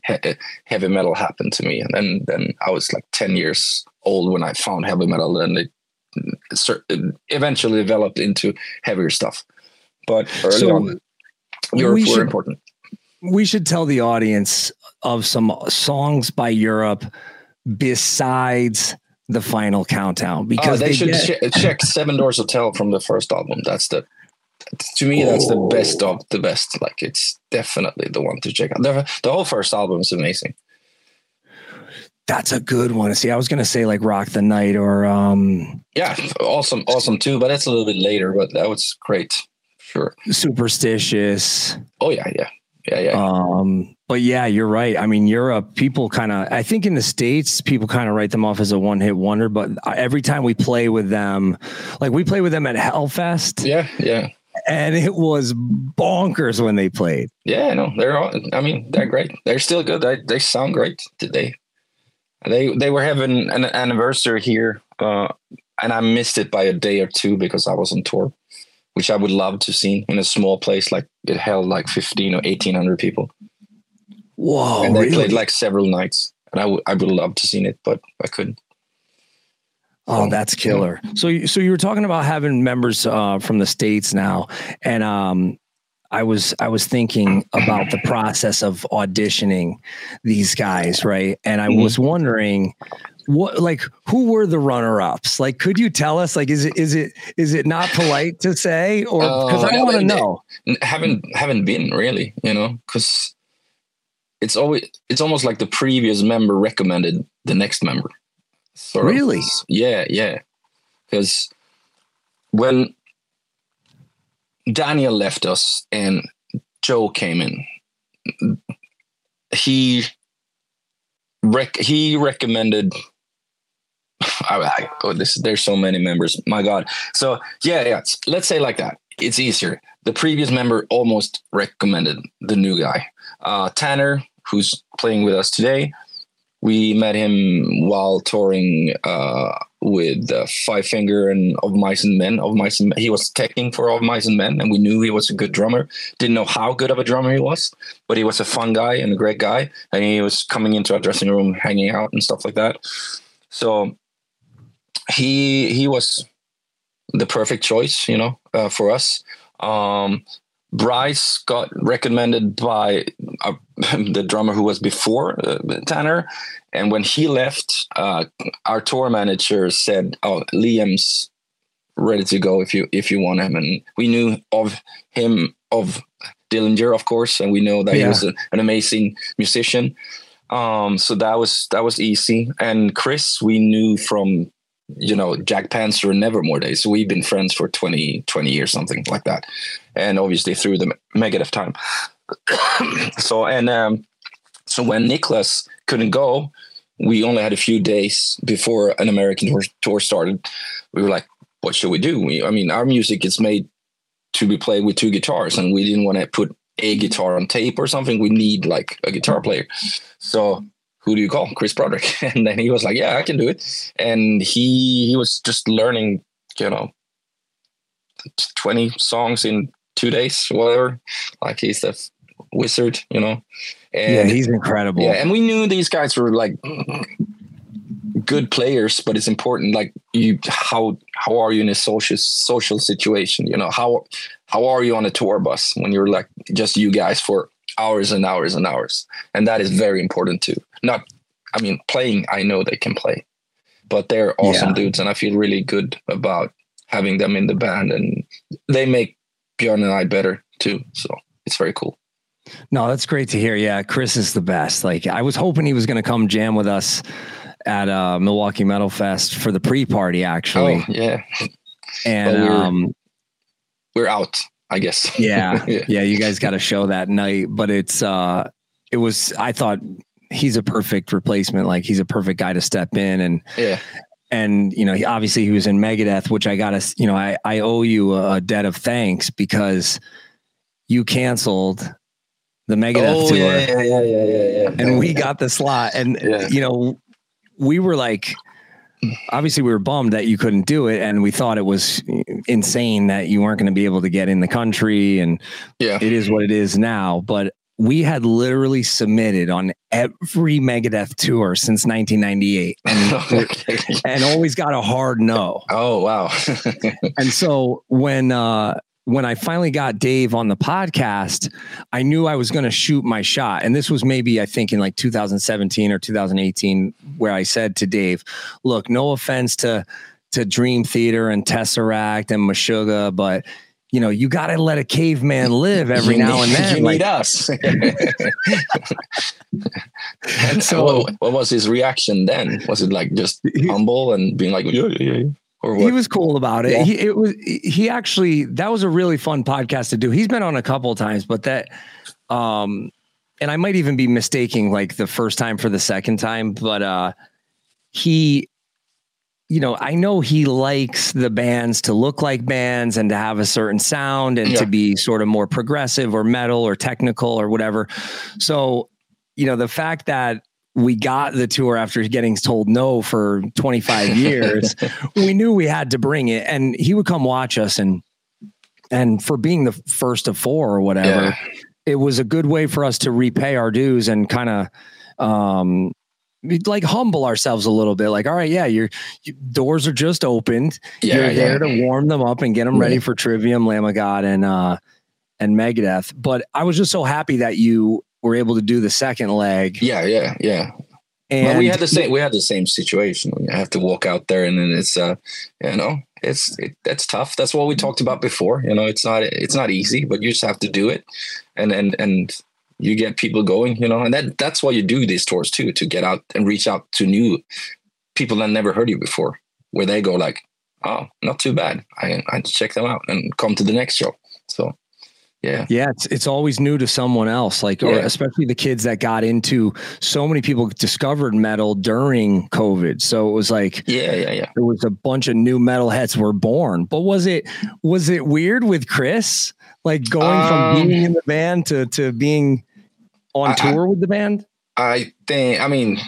he- heavy metal happened to me. And then, then I was like ten years old when I found heavy metal, and it, it eventually developed into heavier stuff. But early So on, Europe we were should- important. We should tell the audience of some songs by Europe besides the Final Countdown, because Oh, they, they should get- che- check Seven Doors Hotel from the first album. That's the, to me, that's the best of the best. Like, it's definitely the one to check out. The, the whole first album is amazing. That's a good one. See, I was going to say like Rock the Night or um, Yeah, awesome, awesome too. But it's a little bit later. But that was great, sure. Superstitious. Oh yeah, yeah, yeah, yeah. Um, but yeah, you're right. I mean, Europe, people kind of, I think in the States, people kind of write them off as a one hit wonder, but every time we play with them, like we play with them at Hellfest. Yeah, yeah. And it was bonkers when they played. Yeah, no, they're all, I mean, they're great. They're still good. They, they sound great today. They, they were having an anniversary here, uh, and I missed it by a day or two because I was on tour, which I would love to see in a small place. Like it held like fifteen or eighteen hundred people. Whoa. And they really? played like several nights, and I, w- I would love to see it, but I couldn't. Oh, that's killer. So, you- so you were talking about having members uh, from the States now, and um, I was I was thinking about the process of auditioning these guys, right? And I Mm-hmm. was wondering, what like who were the runner-ups? Like, could you tell us? Like, is it is it is it not polite to say, or because Uh, I want to they- know? haven't haven't been really, you know, because it's always it's almost like the previous member recommended the next member. Sort of. Really? Yeah, yeah. Because when Daniel left us and Joe came in, he rec- he recommended. I, I, oh, this there's so many members. My God. So yeah, yeah. Let's say like that. It's easier. The previous member almost recommended the new guy, uh, Tanner, who's playing with us today. We met him while touring uh, with uh, Five Finger and Of Mice and Men. Of Mice and Men. He was teching for Of Mice and Men, and we knew he was a good drummer. Didn't know how good of a drummer he was, but he was a fun guy and a great guy. And he was coming into our dressing room, hanging out and stuff like that. So he he was the perfect choice, you know, uh, for us. Um, Bryce got recommended by uh, the drummer who was before uh, Tanner. And when he left, uh, our tour manager said, oh, Liam's ready to go if you if you want him. And we knew of him, of Dillinger, of course, and we know that Yeah. he was a, an amazing musician. Um, so that was that was easy. And Chris, we knew from, you know, Jack Panzer and Nevermore days. So we've been friends for twenty, twenty years, something like that. And obviously through the Megadeth time. so, and um, so when Niklas couldn't go, we only had a few days before an American tour, tour started. We were like, what should we do? We, I mean, our music is made to be played with two guitars, and we didn't want to put a guitar on tape or something. We need like a guitar player. So who do you call? Chris Broderick. And then he was like, yeah, I can do it. And he he was just learning, you know, twenty songs in two days, whatever. Like he's a wizard, you know. And Yeah, he's incredible. yeah, and we knew these guys were like good players, but it's important, like you, how how are you in a social social situation? You know, how how are you on a tour bus when you're like just you guys for hours and hours and hours? And that is very important too. Not, I mean, playing, I know they can play, but they're awesome Yeah. dudes, and I feel really good about having them in the band, and they make Björn and I better too. So it's very cool. No, that's great to hear. Yeah, Chris is the best. Like, I was hoping he was going to come jam with us at uh, Milwaukee Metal Fest for the pre-party, actually. Oh yeah, and but we're- um, we're out, I guess. yeah, yeah. yeah, you guys got a show that night, but it's uh, it was. I thought he's a perfect replacement. Like, he's a perfect guy to step in, and Yeah. and you know, he, obviously he was in Megadeth, which I gotta, you know, I I owe you a debt of thanks because you canceled the Megadeth Oh, tour. yeah, yeah, yeah, yeah, yeah, yeah. And we got the slot, and Yeah. you know, we were like, obviously we were bummed that you couldn't do it, and we thought it was insane that you weren't going to be able to get in the country, and Yeah. it is what it is now. But we had literally submitted on every Megadeth tour since nineteen ninety-eight and, okay. and always got a hard no. Oh, wow. And so when, uh, when I finally got Dave on the podcast, I knew I was going to shoot my shot. And this was maybe, I think in like two thousand seventeen or two thousand eighteen, where I said to Dave, look, no offense to, to Dream Theater and Tesseract and Meshuggah, but you know, you got to let a caveman live every you now need, and then. You like, need us. And so what, what was his reaction then? Was it like just humble and being like, yeah, yeah, yeah? Or what? He was cool about it. Yeah. He, it was, he actually, that was a really fun podcast to do. He's been on a couple of times, but that, um, and I might even be mistaking like the first time for the second time, but, uh, he, you know, I know he likes the bands to look like bands and to have a certain sound and yeah. to be sort of more progressive or metal or technical or whatever. So, you know, the fact that we got the tour after getting told no for twenty-five years, we knew we had to bring it, and he would come watch us. And, and for being the first of four or whatever, yeah. it was a good way for us to repay our dues and kind of, um, like humble ourselves a little bit. Like, all right, yeah, your, your doors are just opened. Yeah, You're there yeah. to warm them up and get them yeah. ready for Trivium, Lamb of God, and, uh, and Megadeth. But I was just so happy that you were able to do the second leg. Yeah, yeah, yeah. And well, we had the same. We had the same situation. You have to walk out there, and then it's, uh, you know, it's it, that's tough. That's what we talked about before. You know, it's not it's not easy, but you just have to do it, and and and you get people going. You know, and that that's why you do these tours too, to get out and reach out to new people that never heard you before, where they go like, oh, not too bad. I I check them out and come to the next show. So. Yeah. Yeah. It's, it's always new to someone else, like, or yeah. especially the kids that got into, so many people discovered metal during COVID. So it was like, yeah, yeah, yeah. There was a bunch of new metalheads were born, but was it, was it weird with Chris, like going um, from being in the band to, to being on I, tour with the band? I think, I mean,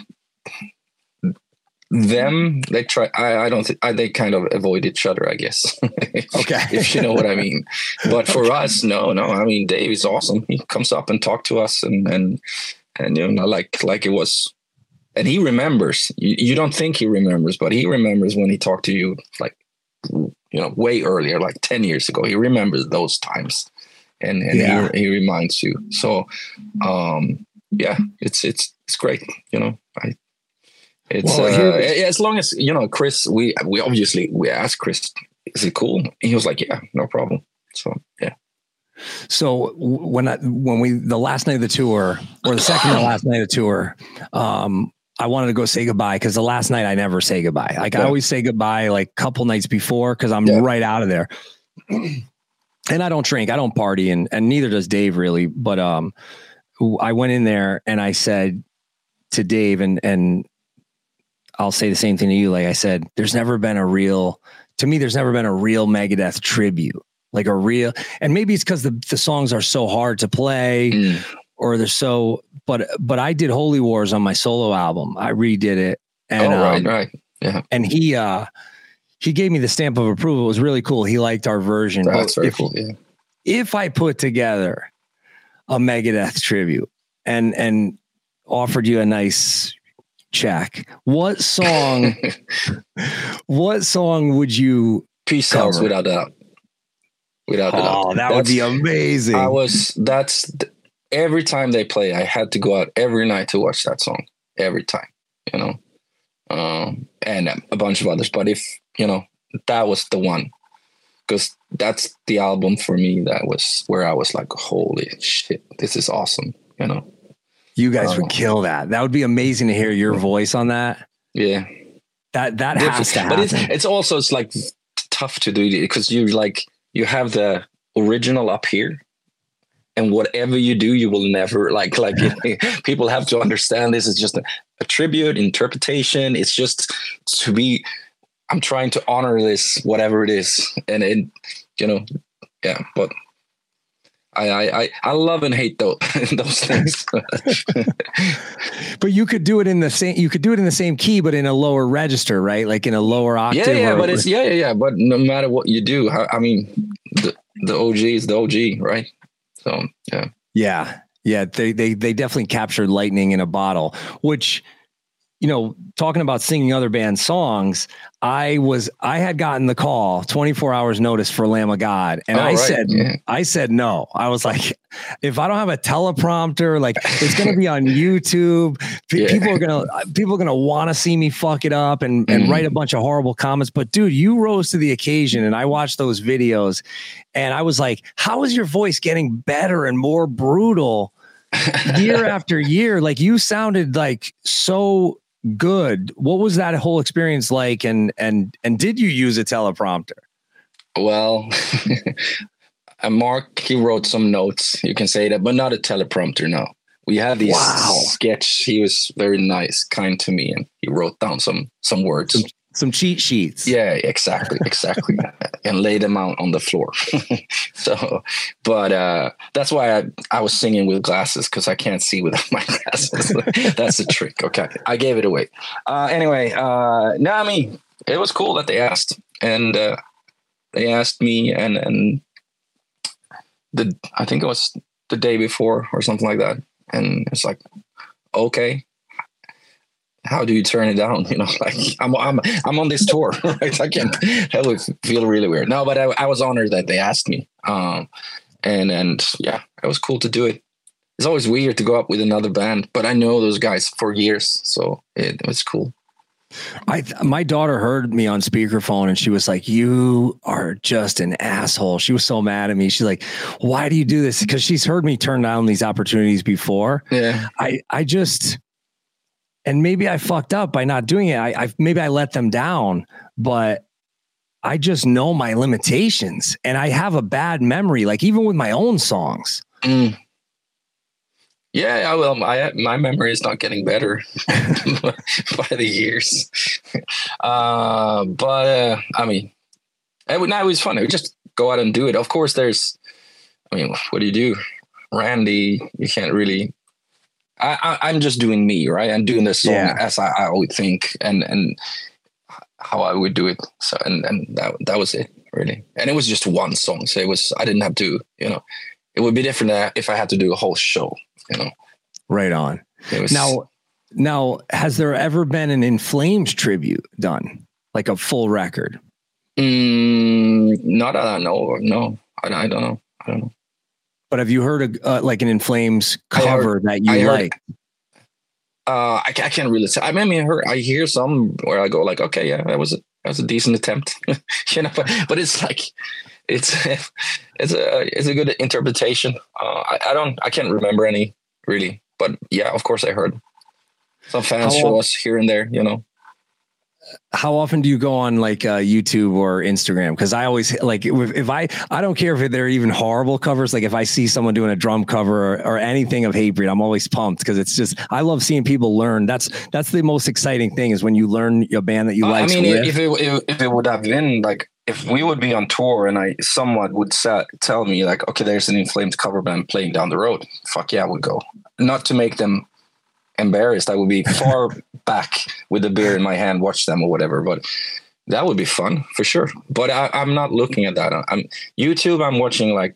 them they try I, I don't think I, they kind of avoid each other, I guess. Okay. If you know what I mean. But for okay. us, no no I mean, Dave is awesome. He comes up and talk to us, and and and you know, like like it was, and he remembers. You, you don't think he remembers, but he remembers when he talked to you, like, you know, way earlier, like ten years ago. He remembers those times, and and yeah. he, he reminds you. So um yeah, it's it's it's great, you know. I It's well, uh, as long as, you know, Chris, we, we obviously, we asked Chris, is it cool? He was like, yeah, no problem. So, yeah. So when I, when we, the last night of the tour, or the second to last night of the tour, um, I wanted to go say goodbye, because the last night I never say goodbye. Like yeah. I always say goodbye like a couple nights before, because I'm yeah. right out of there. And I don't drink, I don't party, and, and neither does Dave really. But um, I went in there and I said to Dave, and, and, I'll say the same thing to you. Like I said, there's never been a real, to me, there's never been a real Megadeth tribute, like a real, and maybe it's because the, the songs are so hard to play mm. or they're so, but, but I did Holy Wars on my solo album. I redid it. And, oh, right, um, right. Yeah. And he, uh, he gave me the stamp of approval. It was really cool. He liked our version. That's very if, cool. Yeah. If I put together a Megadeth tribute and, and offered you a nice check, what song what song would you Peace Sells, without doubt. Without doubt. Oh, that that's, would be amazing. I was that's every time they play, I had to go out every night to watch that song. Every time, you know. Um and a bunch of others. But if, you know, that was the one. Because that's the album for me that was where I was like, holy shit, this is awesome, you know. You guys would kill that. That would be amazing to hear your voice on that. Yeah. That that has to happen. But it's, it's also, it's like tough to do, because you like, you have the original up here, and whatever you do, you will never like, like people have to understand this is just a, a tribute interpretation. It's just to be, I'm trying to honor this, whatever it is. And it, you know, yeah, but I, I, I love and hate those, those things. But you could do it in the same, you could do it in the same key, but in a lower register, right? Like in a lower octave. Yeah, yeah, or, but it's, yeah, yeah, yeah. But no matter what you do, I, I mean, the, the O G is the O G, right? So, yeah. Yeah. Yeah, they they they definitely captured lightning in a bottle, which, you know, talking about singing other band songs, I was I had gotten the call twenty-four hours notice for Lamb of God. And oh, I right. said, yeah. I said no. I was like, if I don't have a teleprompter, like it's gonna be on YouTube. P- yeah. People are gonna people are gonna want to see me fuck it up and, and mm-hmm. write a bunch of horrible comments. But dude, you rose to the occasion, and I watched those videos and I was like, how is your voice getting better and more brutal year after year? Like, you sounded like so good. What was that whole experience like? And and and did you use a teleprompter? Well, Mark, he wrote some notes, you can say that, but not a teleprompter. No, we had these wow. sketch. He was very nice, kind to me, and he wrote down some some words. Some, some cheat sheets. Yeah, exactly, exactly. And laid them out on the floor. So, but uh, that's why I, I was singing with glasses, because I can't see without my glasses. That's the trick. Okay, I gave it away. Uh, anyway, uh, no, I mean, it was cool that they asked, and uh, they asked me, and and the I think it was the day before or something like that, and it's like, okay. How do you turn it down? You know, like I'm, I'm, I'm on this tour, right? I can't, that would feel really weird. No, but I, I was honored that they asked me. Um, and, and yeah, it was cool to do it. It's always weird to go up with another band, but I know those guys for years. So it, it was cool. I, my daughter heard me on speakerphone and she was like, you are just an asshole. She was so mad at me. She's like, why do you do this? Because she's heard me turn down these opportunities before. Yeah. I, I just, and maybe I fucked up by not doing it. I, I maybe I let them down, but I just know my limitations, and I have a bad memory, like even with my own songs. Mm. Yeah, well, my my memory is not getting better by the years. Uh, but uh, I mean, it, it was fun. It would just go out and do it. Of course, there's. I mean, what do you do, Randy? You can't really. I, I, I'm just doing me, right? I'm doing this song yeah. as I, I would think, and and how I would do it. So and and that that was it, really. And it was just one song, so it was. I didn't have to, you know. It would be different if I had to do a whole show, you know. Right on. It was, now, now, has there ever been an In Flames tribute done, like a full record? Mm, not that I know. No, I, I don't know. I don't know. But have you heard a, uh, like an In Flames cover heard, that you I like? Heard, uh, I, I can't really say. I mean, I, heard, I hear some where I go like, okay, yeah, that was a, that was a decent attempt, you know. But, but it's like, it's it's a it's a good interpretation. Uh, I, I don't I can't remember any really, but yeah, of course I heard some fans show us here and there, you know. How often do you go on like uh, YouTube or Instagram? Because I always like if, if I I don't care if they're even horrible covers. Like if I see someone doing a drum cover or, or anything of Hatebreed, I'm always pumped because it's just I love seeing people learn. That's that's the most exciting thing is when you learn a band that you uh, like. I mean, if it if it would have been like if we would be on tour and I someone would set, tell me like, okay, there's an In Flames cover band playing down the road. Fuck yeah, I would go. Not to make them embarrassed. I would be far back with a beer in my hand, watch them or whatever, but that would be fun for sure. But I, I'm not looking at that. I'm YouTube. I'm watching like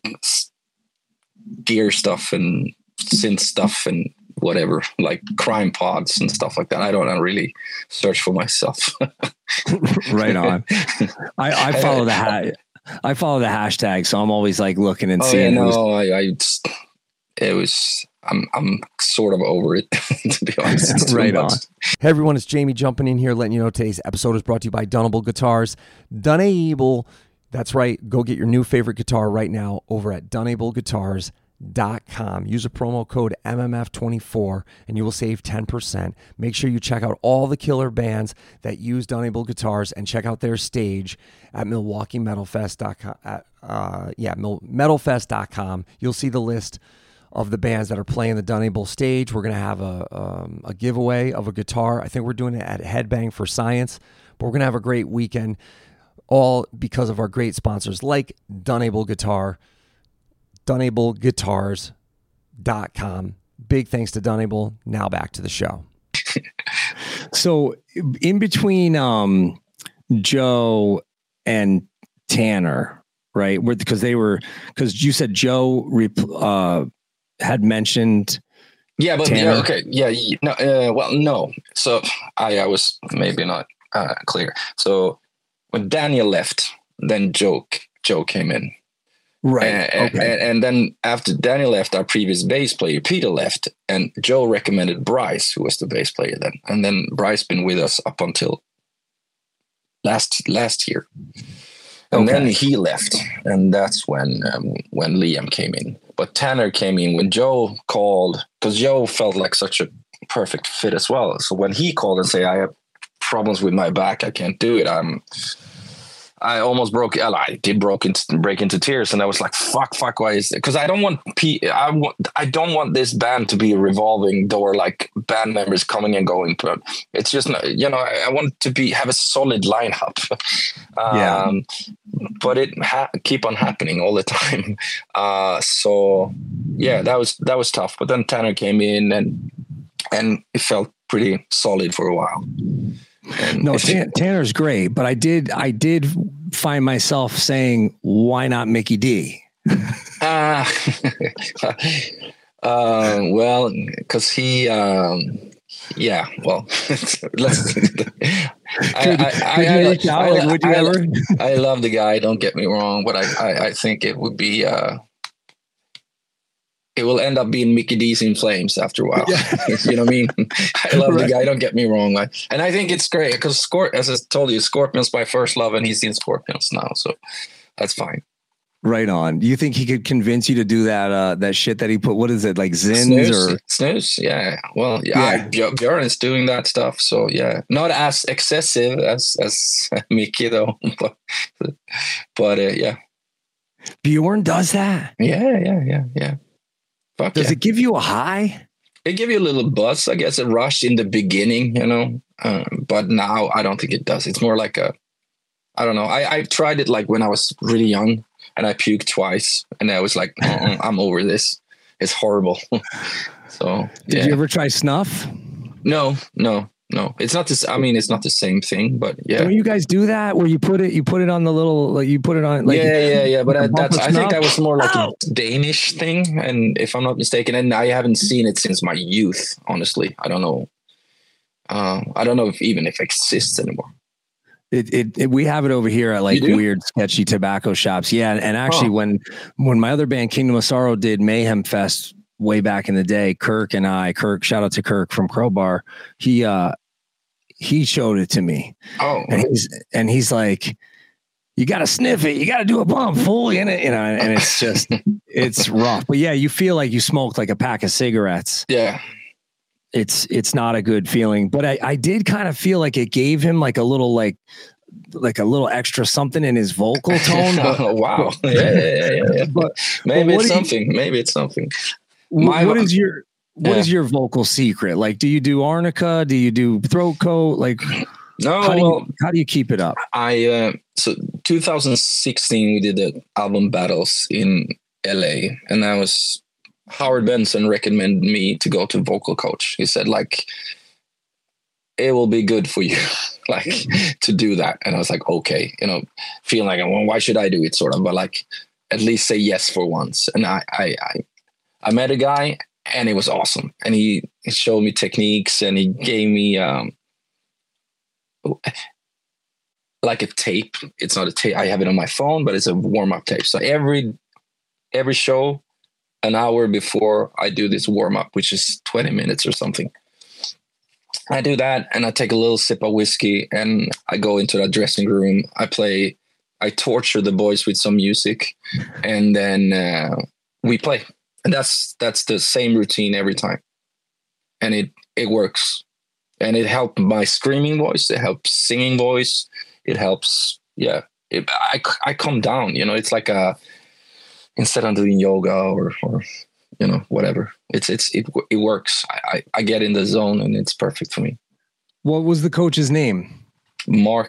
gear stuff and synth stuff and whatever, like crime pods and stuff like that. I don't really search for myself. Right on. I, I follow the ha- I follow the hashtag, so I'm always like looking and oh, seeing. Yeah, no, I, I just, it was. I'm I'm sort of over it, to be honest. Right on. Hey everyone, it's Jamie jumping in here, letting you know today's episode is brought to you by Dunable Guitars. Dunable, that's right. Go get your new favorite guitar right now over at dunable guitars dot com. Use a promo code M M F twenty-four and you will save ten percent. Make sure you check out all the killer bands that use Dunable guitars and check out their stage at Milwaukee Metal Fest dot com. Uh, yeah, metal fest dot com. You'll see the list of the bands that are playing the Dunable stage. We're going to have a um, a giveaway of a guitar. I think we're doing it at Headbang for Science, but we're going to have a great weekend, all because of our great sponsors like Dunable Guitar, dunable guitars dot com. Big thanks to Dunable. Now back to the show. So in between um, Joe and Tanner, right? Because they were, because you said Joe, uh, had mentioned. Yeah, but Tanner? yeah, okay, yeah, no, uh, well, no. So I, I was maybe not uh, clear. So when Daniel left, then Joe, Joe came in, Right. And, okay. and, and then after Daniel left, our previous bass player Peter left, and Joe recommended Bryce, who was the bass player then, and then Bryce been with us up until last last year, and Okay. then he left, and that's when um, when Liam came in. But Tanner came in when Joe called, because Joe felt like such a perfect fit as well. So when he called and say, I have problems with my back, I can't do it. I'm, I almost broke, I did broke into, break into tears. And I was like, fuck, fuck, why is it? Because I don't want, P, I want, I don't want this band to be a revolving door, like band members coming and going. But it's just, you know, I, I want to be, have a solid lineup. um, Yeah. But it ha- keep on happening all the time. Uh, so yeah, that was, that was tough. But then Tanner came in and, and it felt pretty solid for a while. And No, Tan- Tanner's great, but I did I did find myself saying, "Why not Mickey D?" uh, uh, well, because he, um, yeah, well, let's. I, I, I, I, would you I, ever? I love the guy. Don't get me wrong, but I, I, I think it would be. Uh, it will end up being Mickey D's In Flames after a while. Yeah. You know what I mean? I love right. the guy. Don't get me wrong. I, and I think it's great because, Scor- as I told you, Scorpion's my first love, and he's in Scorpions now. So that's fine. Right on. Do you think he could convince you to do that uh, that shit that he put? What is it, like Zins Snooze, or Snooze? Yeah. Well, yeah, yeah. I, Bjorn is doing that stuff. So yeah, not as excessive as as Mickey though, but but uh, yeah. Bjorn does that. Yeah, yeah, yeah, yeah. Fuck Does yeah. it give you a high? It give you a little buzz, I guess, a rush in the beginning, you know. Um, but now I don't think it does. It's more like a, I don't know. I, I tried it like when I was really young, and I puked twice, and I was like, uh-uh, I'm over this. It's horrible. So did yeah. you ever try snuff? No, no. No, it's not this. I mean, it's not the same thing, but yeah. Don't you guys do that where you put it, you put it on the little, like you put it on, like yeah, yeah, yeah. But I, that's, I think snuff? that was more like oh. a Danish thing, and if I'm not mistaken, and I haven't seen it since my youth. Honestly, I don't know. Uh, I don't know if even if it exists anymore. It, it, it we have it over here at like weird, sketchy tobacco shops. Yeah, and actually, oh. when when my other band Kingdom of Sorrow did Mayhem Fest way back in the day, Kirk and I, Kirk, shout out to Kirk from Crowbar. He, uh, he showed it to me. Oh, and he's, and he's like, you got to sniff it. You got to do a bump fully in it, you know, and, and it's just, it's rough, but yeah, you feel like you smoked like a pack of cigarettes. Yeah. It's, it's not a good feeling, but I, I did kind of feel like it gave him like a little, like, like a little extra something in his vocal tone. But, oh, wow. Yeah, yeah, yeah, yeah. But maybe but it's something, you, maybe it's something. My, what is your what yeah. is your vocal secret? Like, do you do arnica? Do you do throat coat? Like, no. How do well, you, how do you keep it up? I uh, so twenty sixteen we did the album battles in L A, and I was Howard Benson recommended me to go to vocal coach. He said like it will be good for you, like to do that, and I was like okay, you know, feeling like well, why should I do it, sort of, but like at least say yes for once, and I I. I I met a guy and it was awesome. And he, he showed me techniques and he gave me um, like a tape. It's not a tape. I have it on my phone, but it's a warm-up tape. So every every show, an hour before I do this warm-up, which is twenty minutes or something. I do that and I take a little sip of whiskey and I go into the dressing room. I play, I torture the boys with some music and then uh, we play. And that's that's the same routine every time, and it it works, and it helped my screaming voice. It helps singing voice. It helps, yeah. It, I I calm down. You know, it's like a instead of doing yoga or or you know whatever. It's it's it it works. I I, I get in the zone, and it's perfect for me. What was the coach's name? Mark.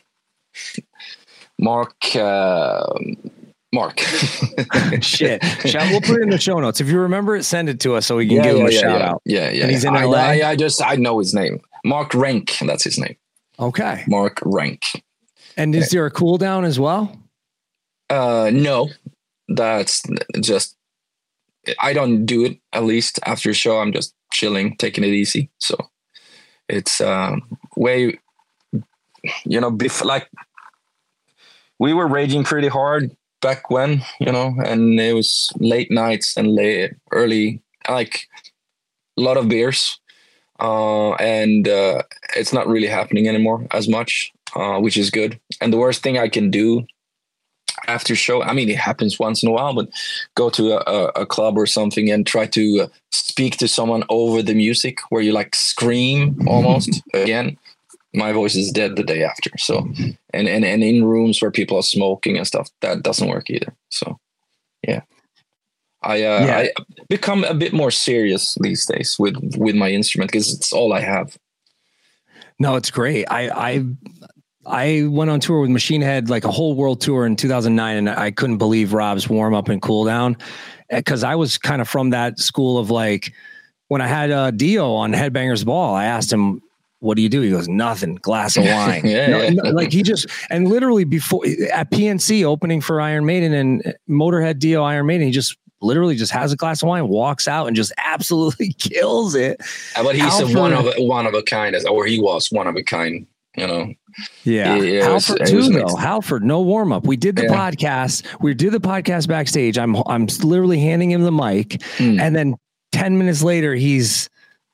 Mark. Uh, Mark. Shit. Shall, we'll put it in the show notes. If you remember it, send it to us so we can yeah, give yeah, him a yeah, shout yeah. out. Yeah, yeah. And he's in I, L A. I, I just, I know his name. Mark Rank. That's his name. Okay. Mark Rank. And is there a cool down as well? Uh, no, that's just I don't do it. At least after a show, I'm just chilling, taking it easy. So it's um, way, you know, bef- like we were raging pretty hard back when, you know, and it was late nights and late, early, like a lot of beers. Uh, and uh, it's not really happening anymore as much, uh, which is good. And the worst thing I can do after show, I mean, it happens once in a while, but go to a, a club or something and try to uh, speak to someone over the music where you like scream almost again. My voice is dead the day after. So, and, and, and in rooms where people are smoking and stuff, that doesn't work either. So, yeah. I, uh, yeah. I become a bit more serious these days with, with my instrument because it's all I have. No, it's great. I, I, I went on tour with Machine Head, like a whole world tour in two thousand nine. And I couldn't believe Rob's warm up and cool down because I was kind of from that school of like, when I had uh, Dio on Headbangers Ball, I asked him, what do you do? He goes, nothing, glass of wine. yeah, no, yeah. No, like he just, and literally before at P N C opening for Iron Maiden and Motorhead Dio Iron Maiden, he just literally just has a glass of wine, walks out and just absolutely kills it. But he's Halford, a one of a, one of a kind, or he was one of a kind, you know? Yeah. It, it Halford was, too, though. Halford, no warm up. We did the yeah. podcast. We did the podcast backstage. I'm, I'm literally handing him the mic. Mm. And then ten minutes later, he's,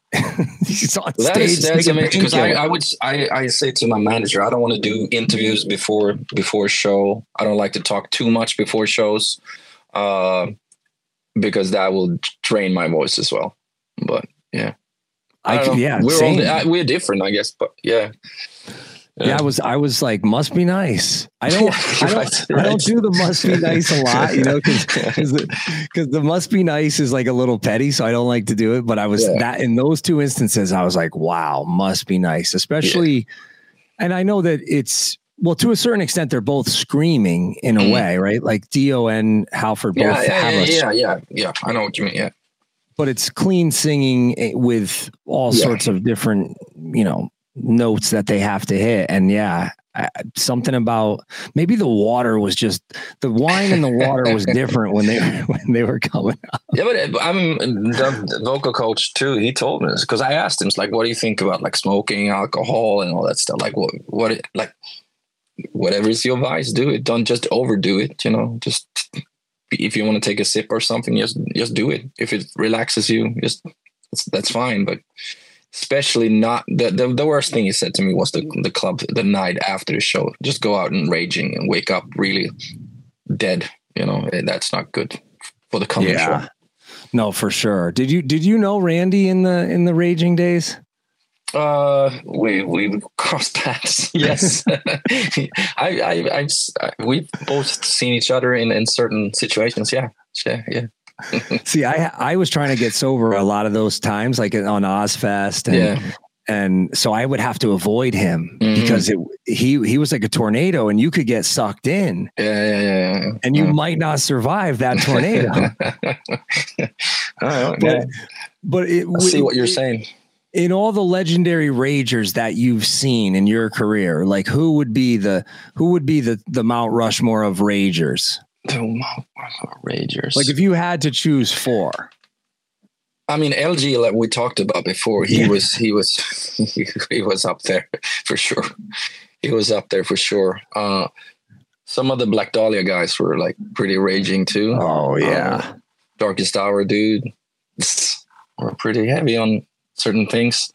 he's on that stage. Is, that's amazing because I, I would I, I say to my manager, I don't want to do interviews before before show. I don't like to talk too much before shows, uh, because that will drain my voice as well. But yeah, I, I can, yeah, we're same. all we're different, I guess. But yeah. Yeah. yeah, I was. I was like, must be nice. I don't. I don't. right, I don't do the must be nice a lot, you know, because because the, the must be nice is like a little petty, so I don't like to do it. But I was yeah. that in those two instances, I was like, wow, must be nice, especially. Yeah. And I know that it's well to a certain extent, they're both screaming in a mm. way, right? Like Dio and Halford both yeah, yeah, have yeah, a yeah, yeah, yeah. I know what you mean. Yeah, but it's clean singing with all yeah. sorts of different, you know, notes that they have to hit. And yeah, I, something about maybe the water was just the wine and the water was different when they when they were coming up. Yeah, but I'm the vocal coach too. He told me this because I asked him, it's like, what do you think about like smoking, alcohol, and all that stuff? Like, what, what, like, whatever is your vice, do it. Don't just overdo it. You know, just if you want to take a sip or something, just just do it. If it relaxes you, just that's fine. But especially not the, the the worst thing he said to me was the the club the night after the show. Just go out and raging and wake up really dead. You know, that's not good for the coming yeah. show. No, for sure. Did you did you know Randy in the in the raging days? Uh, we we crossed paths. Yes, I, I I've we've both seen each other in in certain situations. Yeah, yeah, yeah. See, I I was trying to get sober a lot of those times, like on Ozfest, and yeah. and so I would have to avoid him mm-hmm. because it, he he was like a tornado, and you could get sucked in, yeah, yeah, yeah, yeah. and you yeah. might not survive that tornado. Right, but yeah. but it, I see what you're it, saying. In all the legendary ragers that you've seen in your career, like who would be the who would be the the Mount Rushmore of ragers? The Mount Rushmore ragers. Like if you had to choose four. I mean, L G, like we talked about before, he yeah. was he was he, he was up there for sure. He was up there for sure. Uh, some of the Black Dahlia guys were like pretty raging too. Oh yeah, uh, Darkest Hour, dude, we're pretty heavy on certain things.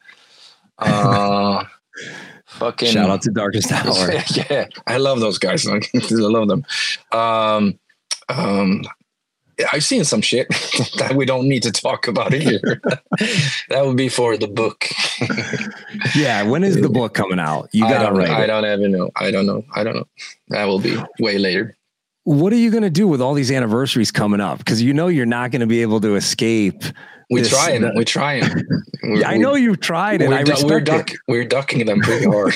Uh, fucking shout out to Darkest Hour. Yeah, I love those guys. I love them. Um, um, I've seen some shit that we don't need to talk about here. That would be for the book. Yeah, when is the book coming out? You got to write. I don't even know. I don't know. I don't know. That will be way later. What are you going to do with all these anniversaries coming up? Because you know you're not going to be able to escape. We trying. Uh, we trying. Yeah, I know you've tried, and I respect we're, duck, it. We're ducking them pretty hard.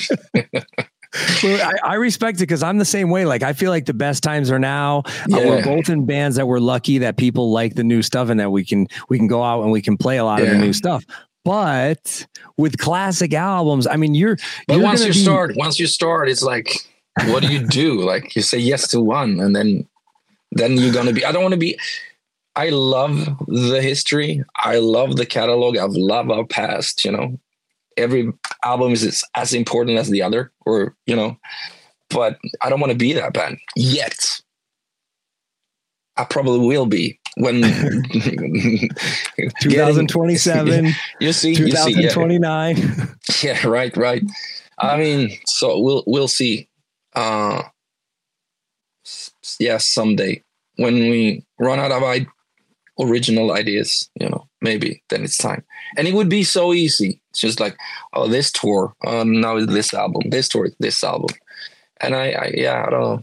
Well, I, I respect it because I'm the same way. Like I feel like the best times are now. Yeah. Uh, we're both in bands that we're lucky that people like the new stuff and that we can we can go out and we can play a lot yeah. of the new stuff. But with classic albums, I mean, you're. But you're once you be, start, once you start, it's like, what do you do? Like you say yes to one, and then then you're gonna be. I don't want to be. I love the history. I love the catalog. I love our past, you know. Every album is as important as the other, or, you know, but I don't want to be that band yet. I probably will be when twenty twenty-seven, you see, twenty twenty-nine. You see, yeah. yeah, right, right. I mean, so we'll we'll see. Uh, yeah, someday when we run out of I- original ideas, you know, maybe then it's time. And it would be so easy. It's just like, oh, this tour, oh, now it's this album, this tour, this album, and I, I yeah, I don't know.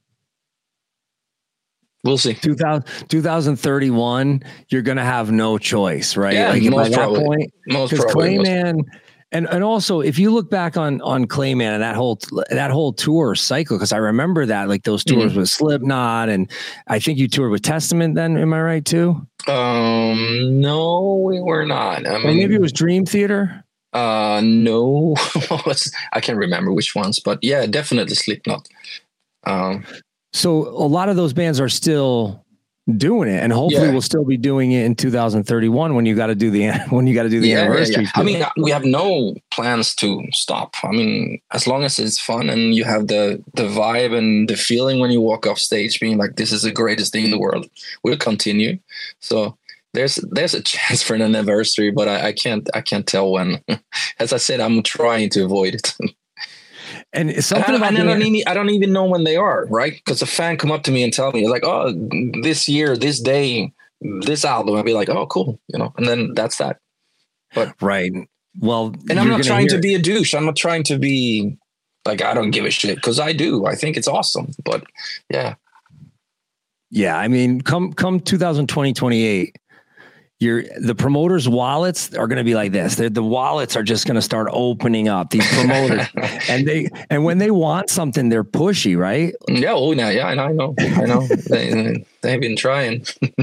We'll see. two thousand, twenty thirty-one, you're going to have no choice, right? Yeah, like most by probably. That point, most because probably. Clayman, and and also if you look back on on Clayman and that whole that whole tour cycle, because I remember that, like those tours mm-hmm. with Slipknot, and I think you toured with Testament. Then, am I right too? Um, no, we were not. I or mean, maybe it was Dream Theater. Uh, no, I can't remember which ones, but yeah, definitely Slipknot. Um. So a lot of those bands are still doing it, and hopefully yeah. we'll still be doing it in two thousand thirty-one when you got to do the when you got to do the yeah, anniversary. Yeah, yeah. I mean, we have no plans to stop. I mean, as long as it's fun and you have the the vibe and the feeling when you walk off stage, being like, "This is the greatest thing in the world," we'll continue. So there's there's a chance for an anniversary, but I, I can't I can't tell when. As I said, I'm trying to avoid it. And something and I, about and I, don't the, even, I don't even know when they are, right? Because a fan come up to me and tell me like, "Oh, this year, this day, this album," I'll be like, "Oh, cool," you know, and then that's that. But right, well, and I'm not trying to be a douche. I'm not trying to be like, I don't give a shit, because I do. I think it's awesome. But yeah, yeah. I mean, come come two thousand twenty, twenty-eight. You're, the promoters' wallets are going to be like this. They're, the wallets are just going to start opening up, these promoters, and they and when they want something, they're pushy, right? Yeah, oh, yeah, yeah, I know, I know. they they've been trying.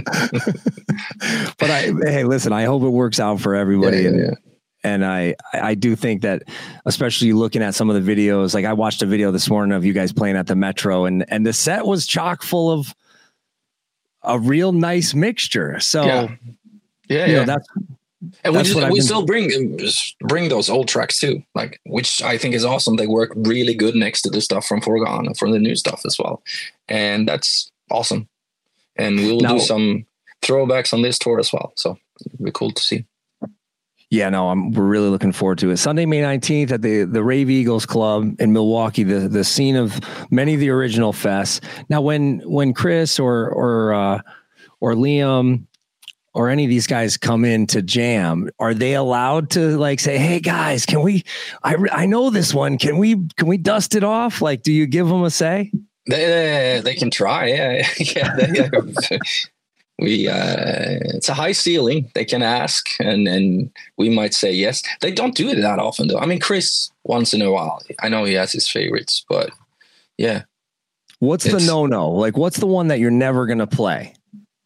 But I, hey, listen, I hope it works out for everybody. Yeah, yeah, and, yeah. and I I do think that, especially looking at some of the videos, like I watched a video this morning of you guys playing at the Metro, and and the set was chock full of a real nice mixture. So. Yeah. Yeah, you yeah. know, that's and that's we, what we been... still bring bring those old tracks too, like, which I think is awesome. They work really good next to the stuff from Foregone and from the new stuff as well, and that's awesome. And we will now, do some throwbacks on this tour as well, so it'll be cool to see. Yeah, no, I'm we're really looking forward to it. Sunday, May nineteenth at the the Rave Eagles Club in Milwaukee, the the scene of many of the original fests. Now, when when Chris or or uh, or Liam or any of these guys come in to jam, are they allowed to like say, "Hey guys, can we, I, I know this one. Can we, can we dust it off?" Like, do you give them a say? They, they, they can try. Yeah. yeah, they, we, uh, it's a high ceiling. They can ask, and, and we might say yes. They don't do it that often though. I mean, Chris, once in a while, I know he has his favorites, but yeah. What's the no-no? Like, what's the one that you're never going to play?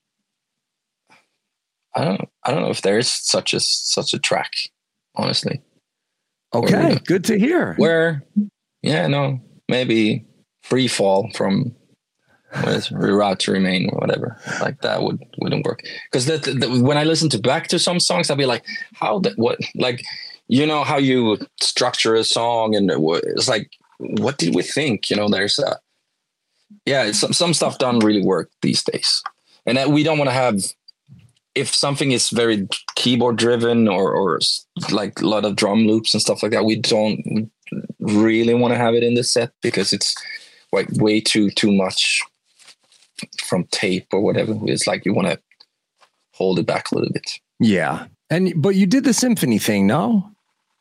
I don't. I don't know if there is such a such a track, honestly. Okay, or, good to hear. Where, yeah, no, maybe Free Fall from what is Reroute to Remain or whatever. Like that would wouldn't work, because that when I listen to back to some songs, I'll be like, how that what like, you know how you structure a song, and it's like, what did we think? You know, there's a yeah, some some stuff doesn't really work these days, and we don't want to have. If something is very keyboard driven or, or like a lot of drum loops and stuff like that, we don't really want to have it in the set, because it's like way too, too much from tape or whatever. It's like you want to hold it back a little bit. Yeah. And, but you did the symphony thing, no?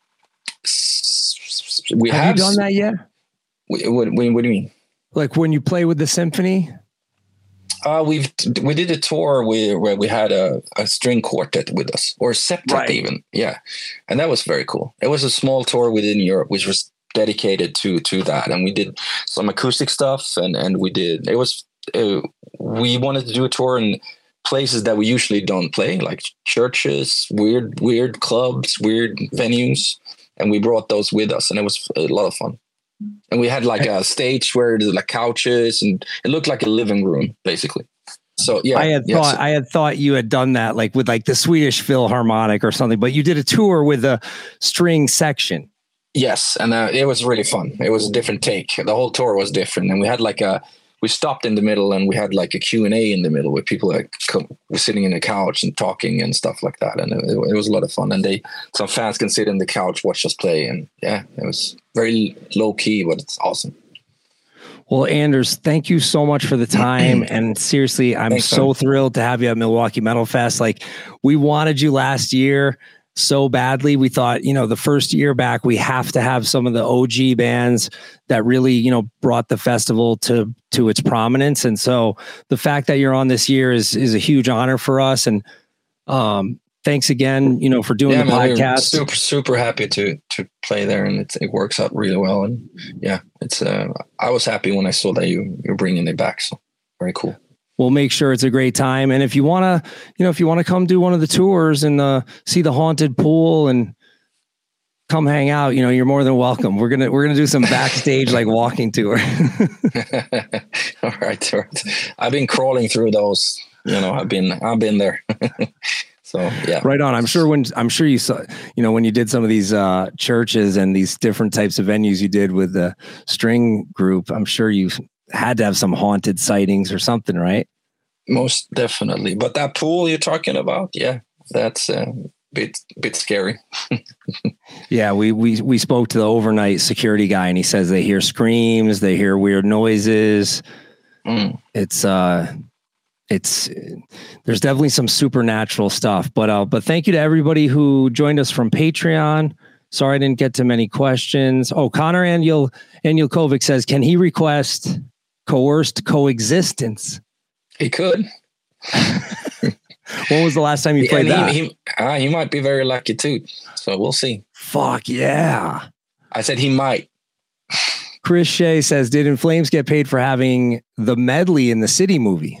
We have, have you done that yet? What, what, what do you mean? Like when you play with the symphony? Uh, we've we did a tour where, where we had a, a string quartet with us, or a septet right. even, yeah, and that was very cool. It was a small tour within Europe, which was dedicated to to that, and we did some acoustic stuff, and and we did. It was uh, we wanted to do a tour in places that we usually don't play, like churches, weird weird clubs, weird venues, and we brought those with us, and it was a lot of fun. And we had like a stage where there's like couches, and it looked like a living room, basically. So yeah, I had yeah, thought so, I had thought you had done that like with like the Swedish Philharmonic or something, but you did a tour with a string section. yes, and uh, it was really fun. It was a different take. The whole tour was different, and we had like a we stopped in the middle, and we had like a Q and A in the middle where people like come, were sitting in the couch and talking and stuff like that, and it, it was a lot of fun. And they some fans can sit in the couch, watch us play, and yeah, it was very low key, but it's awesome. Well, Anders, thank you so much for the time. And seriously, I'm Thanks, so man. thrilled to have you at Milwaukee Metal Fest. Like, we wanted you last year so badly. We thought, you know, the first year back, we have to have some of the O G bands that really, you know, brought the festival to to its prominence. And so the fact that you're on this year is is a huge honor for us. And um, thanks again, you know, for doing yeah, the man, podcast. Super, super happy to to play there, and it it works out really well. And yeah, it's uh, I was happy when I saw that you you're bringing it back. So very cool. We'll make sure it's a great time. And if you want to, you know, if you want to come do one of the tours and uh, see the haunted pool and come hang out, you know, you're more than welcome. We're going to, we're going to do some backstage, like walking tour. all right. All right. I've been crawling through those, you know, I've been, I've been there. So yeah. Right on. I'm sure when, I'm sure you saw, you know, when you did some of these uh, churches and these different types of venues you did with the string group, I'm sure you had to have some haunted sightings or something, right? Most definitely. But that pool you're talking about, yeah, that's a bit bit scary. Yeah, we we we spoke to the overnight security guy, and he says they hear screams, they hear weird noises. Mm. It's uh, it's there's definitely some supernatural stuff. But uh, but thank you to everybody who joined us from Patreon. Sorry I didn't get to many questions. Oh, Connor Anil Anilkovic says, can he request coerced coexistence? He could. When was the last time you played yeah, that? He, he, uh, he might be very lucky too. So we'll see. Fuck yeah. I said he might. Chris Shea says, did In Flames get paid for having the medley in the City movie?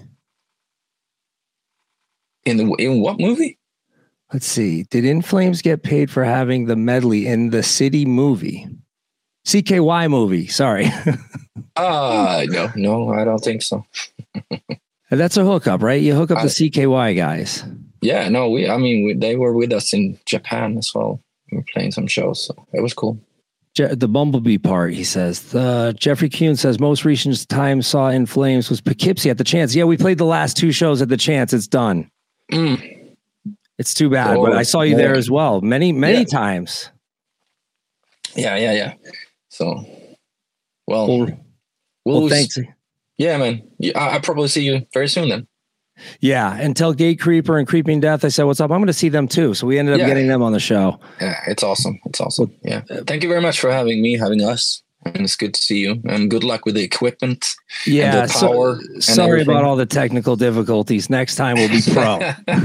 In the in what movie? Let's see. Did In Flames get paid for having the medley in the City movie? C K Y movie. Sorry. uh, no, no, I don't think so. That's a hookup, right? You hook up I, the C K Y guys. Yeah, no, we, I mean, we, they were with us in Japan as well. We were playing some shows, so it was cool. Je- the Bumblebee part, he says. Uh, Jeffrey Kuhn says, most recent time saw In Flames was Poughkeepsie at the Chance. Yeah, we played the last two shows at the Chance. It's done. Mm. It's too bad, oh, but I saw you more. there as well. Many, many yeah. times. Yeah, yeah, yeah. So, well, well, we'll, well thanks. Yeah, man. I, I'll probably see you very soon then. Yeah. And tell Gate Creeper and Creeping Death, I said, what's up? I'm going to see them too. So we ended up yeah. getting them on the show. Yeah, it's awesome. It's awesome. Yeah. Thank you very much for having me, having us. And it's good to see you. And good luck with the equipment. Yeah. And the power. So, and sorry everything. about all the technical difficulties. Next time we'll be pro.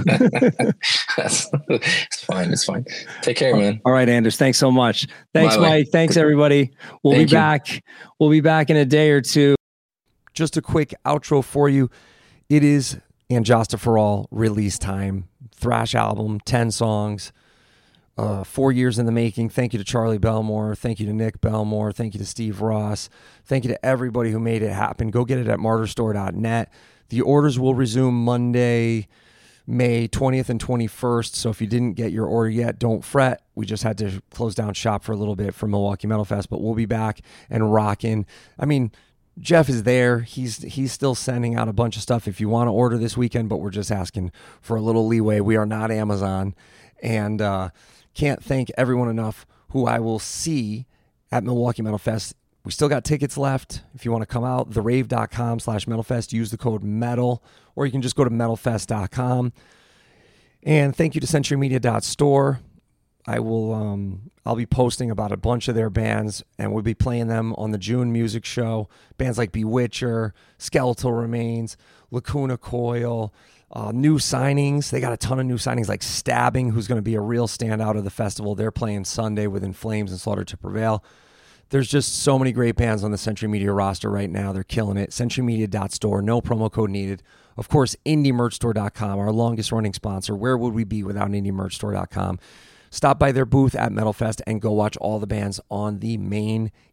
That's, it's fine. It's fine. Take care, man. All right, Anders. Thanks so much. Thanks, Bye, Mike. Thanks, everybody. We'll Thank be you. back. We'll be back in a day or two. Just a quick outro for you. It is Anjosta for All release time. Thrash album, ten songs. Uh, four years in the making. Thank you to Charlie Belmore. Thank you to Nick Belmore. Thank you to Steve Ross. Thank you to everybody who made it happen. Go get it at martyr store dot net. The orders will resume Monday, May twentieth and twenty-first. So if you didn't get your order yet, don't fret. We just had to close down shop for a little bit for Milwaukee Metal Fest, but we'll be back and rocking. I mean, Jeff is there. He's he's still sending out a bunch of stuff if you want to order this weekend, but we're just asking for a little leeway. We are not Amazon. And uh, can't thank everyone enough who I will see at Milwaukee Metal Fest. We still got tickets left. If you want to come out, the rave dot com slash metal fest, use the code METAL, or you can just go to metal fest dot com. And thank you to century media dot store. I will um, I'll be posting about a bunch of their bands, and we'll be playing them on the June music show. Bands like Bewitcher, Skeletal Remains, Lacuna Coil, uh, new signings. They got a ton of new signings like Stabbing, who's going to be a real standout of the festival. They're playing Sunday with In Flames and Slaughter to Prevail. There's just so many great bands on the Century Media roster right now. They're killing it. century media dot store, no promo code needed. Of course, indie merch store dot com, our longest running sponsor. Where would we be without indie merch store dot com? Stop by their booth at Metal Fest and go watch all the bands on the main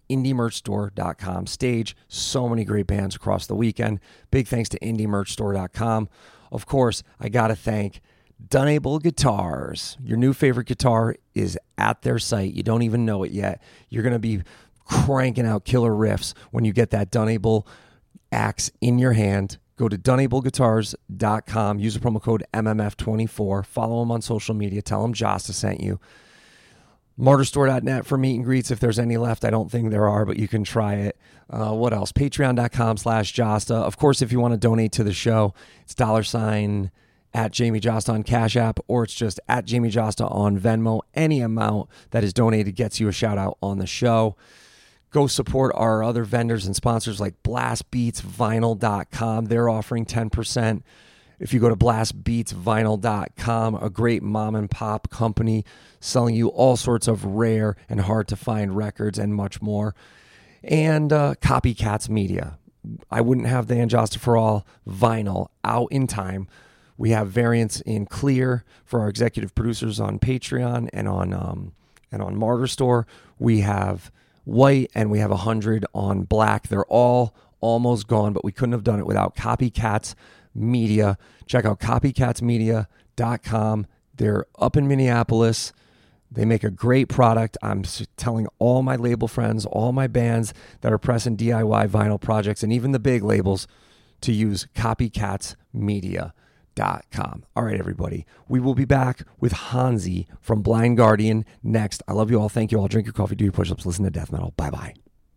indie merch store dot com stage. So many great bands across the weekend. Big thanks to indie merch store dot com. Of course, I got to thank Dunable Guitars. Your new favorite guitar is at their site. You don't even know it yet. You're going to be cranking out killer riffs when you get that Dunable axe in your hand. Go to dunable guitars dot com. Use the promo code M M F twenty-four. Follow them on social media. Tell them Josta sent you. martyr store dot net for meet and greets if there's any left. I don't think there are, but you can try it. Uh, what else? patreon dot com slash Josta. Of course, if you want to donate to the show, it's dollar sign at Jamie Josta on Cash App, or it's just at Jamie Josta on Venmo. Any amount that is donated gets you a shout out on the show. Go support our other vendors and sponsors like blast beats vinyl dot com. They're offering ten percent. If you go to blast beats vinyl dot com, a great mom and pop company selling you all sorts of rare and hard to find records and much more. And uh, Copycats Media. I wouldn't have the And Josta for All vinyl out in time. We have variants in clear for our executive producers on Patreon and on um, and on Martyr Store. We have white and we have one hundred on black. They're all almost gone, but we couldn't have done it without Copycats Media. Check out copycats media dot com. They're up in Minneapolis. They make a great product. I'm telling all my label friends, all my bands that are pressing D I Y vinyl projects, and even the big labels, to use copycats media dot com. All right, everybody. We will be back with Hansi from Blind Guardian next. I love you all. Thank you all. Drink your coffee, do your push-ups, listen to death metal. Bye-bye.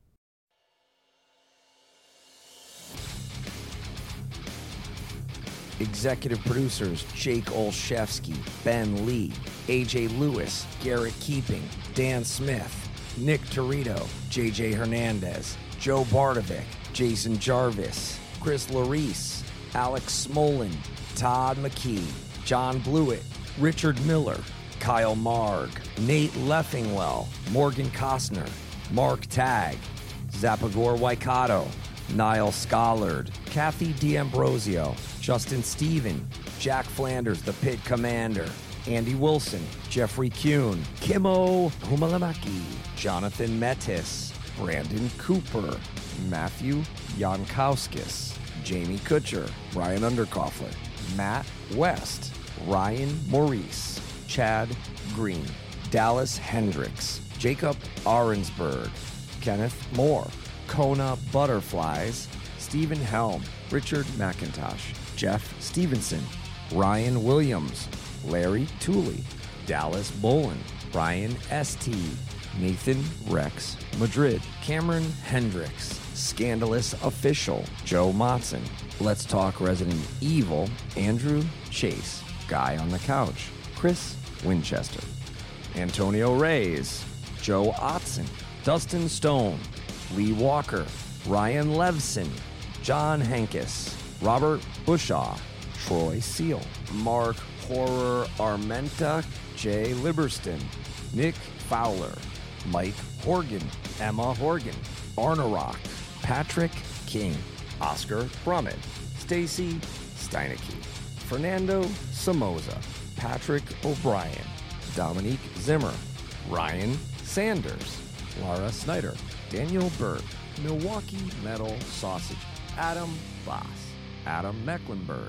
Executive producers Jake Olszewski, Ben Lee, A J Lewis, Garrett Keeping, Dan Smith, Nick Torito, J J Hernandez, Joe Bardovic, Jason Jarvis, Chris Larice, Alex Smolin, Todd McKee, John Blewett, Richard Miller, Kyle Marg, Nate Leffingwell, Morgan Costner, Mark Tagg, Zapagor Waikato, Niall Scollard, Kathy D'Ambrosio, Justin Stephen, Jack Flanders, the Pit Commander, Andy Wilson, Jeffrey Kuhn, Kimo Humalamaki, Jonathan Metis, Brandon Cooper, Matthew Jankowskis, Jamie Kutcher, Ryan Underkoffler, Matt West, Ryan Maurice, Chad Green, Dallas Hendricks, Jacob Arensberg, Kenneth Moore, Kona Butterflies, Stephen Helm, Richard McIntosh, Jeff Stevenson, Ryan Williams, Larry Tooley, Dallas Bolin, Ryan S T, Nathan Rex Madrid, Cameron Hendricks, Scandalous Official, Joe Motson, Let's Talk Resident Evil, Andrew Chase, Guy on the Couch, Chris Winchester, Antonio Reyes, Joe Otson, Dustin Stone, Lee Walker, Ryan Levson, John Hankus, Robert Bushaw, Troy Seal, Mark Horror Armenta, Jay Liberston, Nick Fowler, Mike Horgan, Emma Horgan, Arnarock, Patrick King, Oscar Brummett, Stacy Steinecke, Fernando Somoza, Patrick O'Brien, Dominique Zimmer, Ryan Sanders, Laura Snyder, Daniel Berg, Milwaukee Metal Sausage, Adam Voss, Adam Mecklenburg.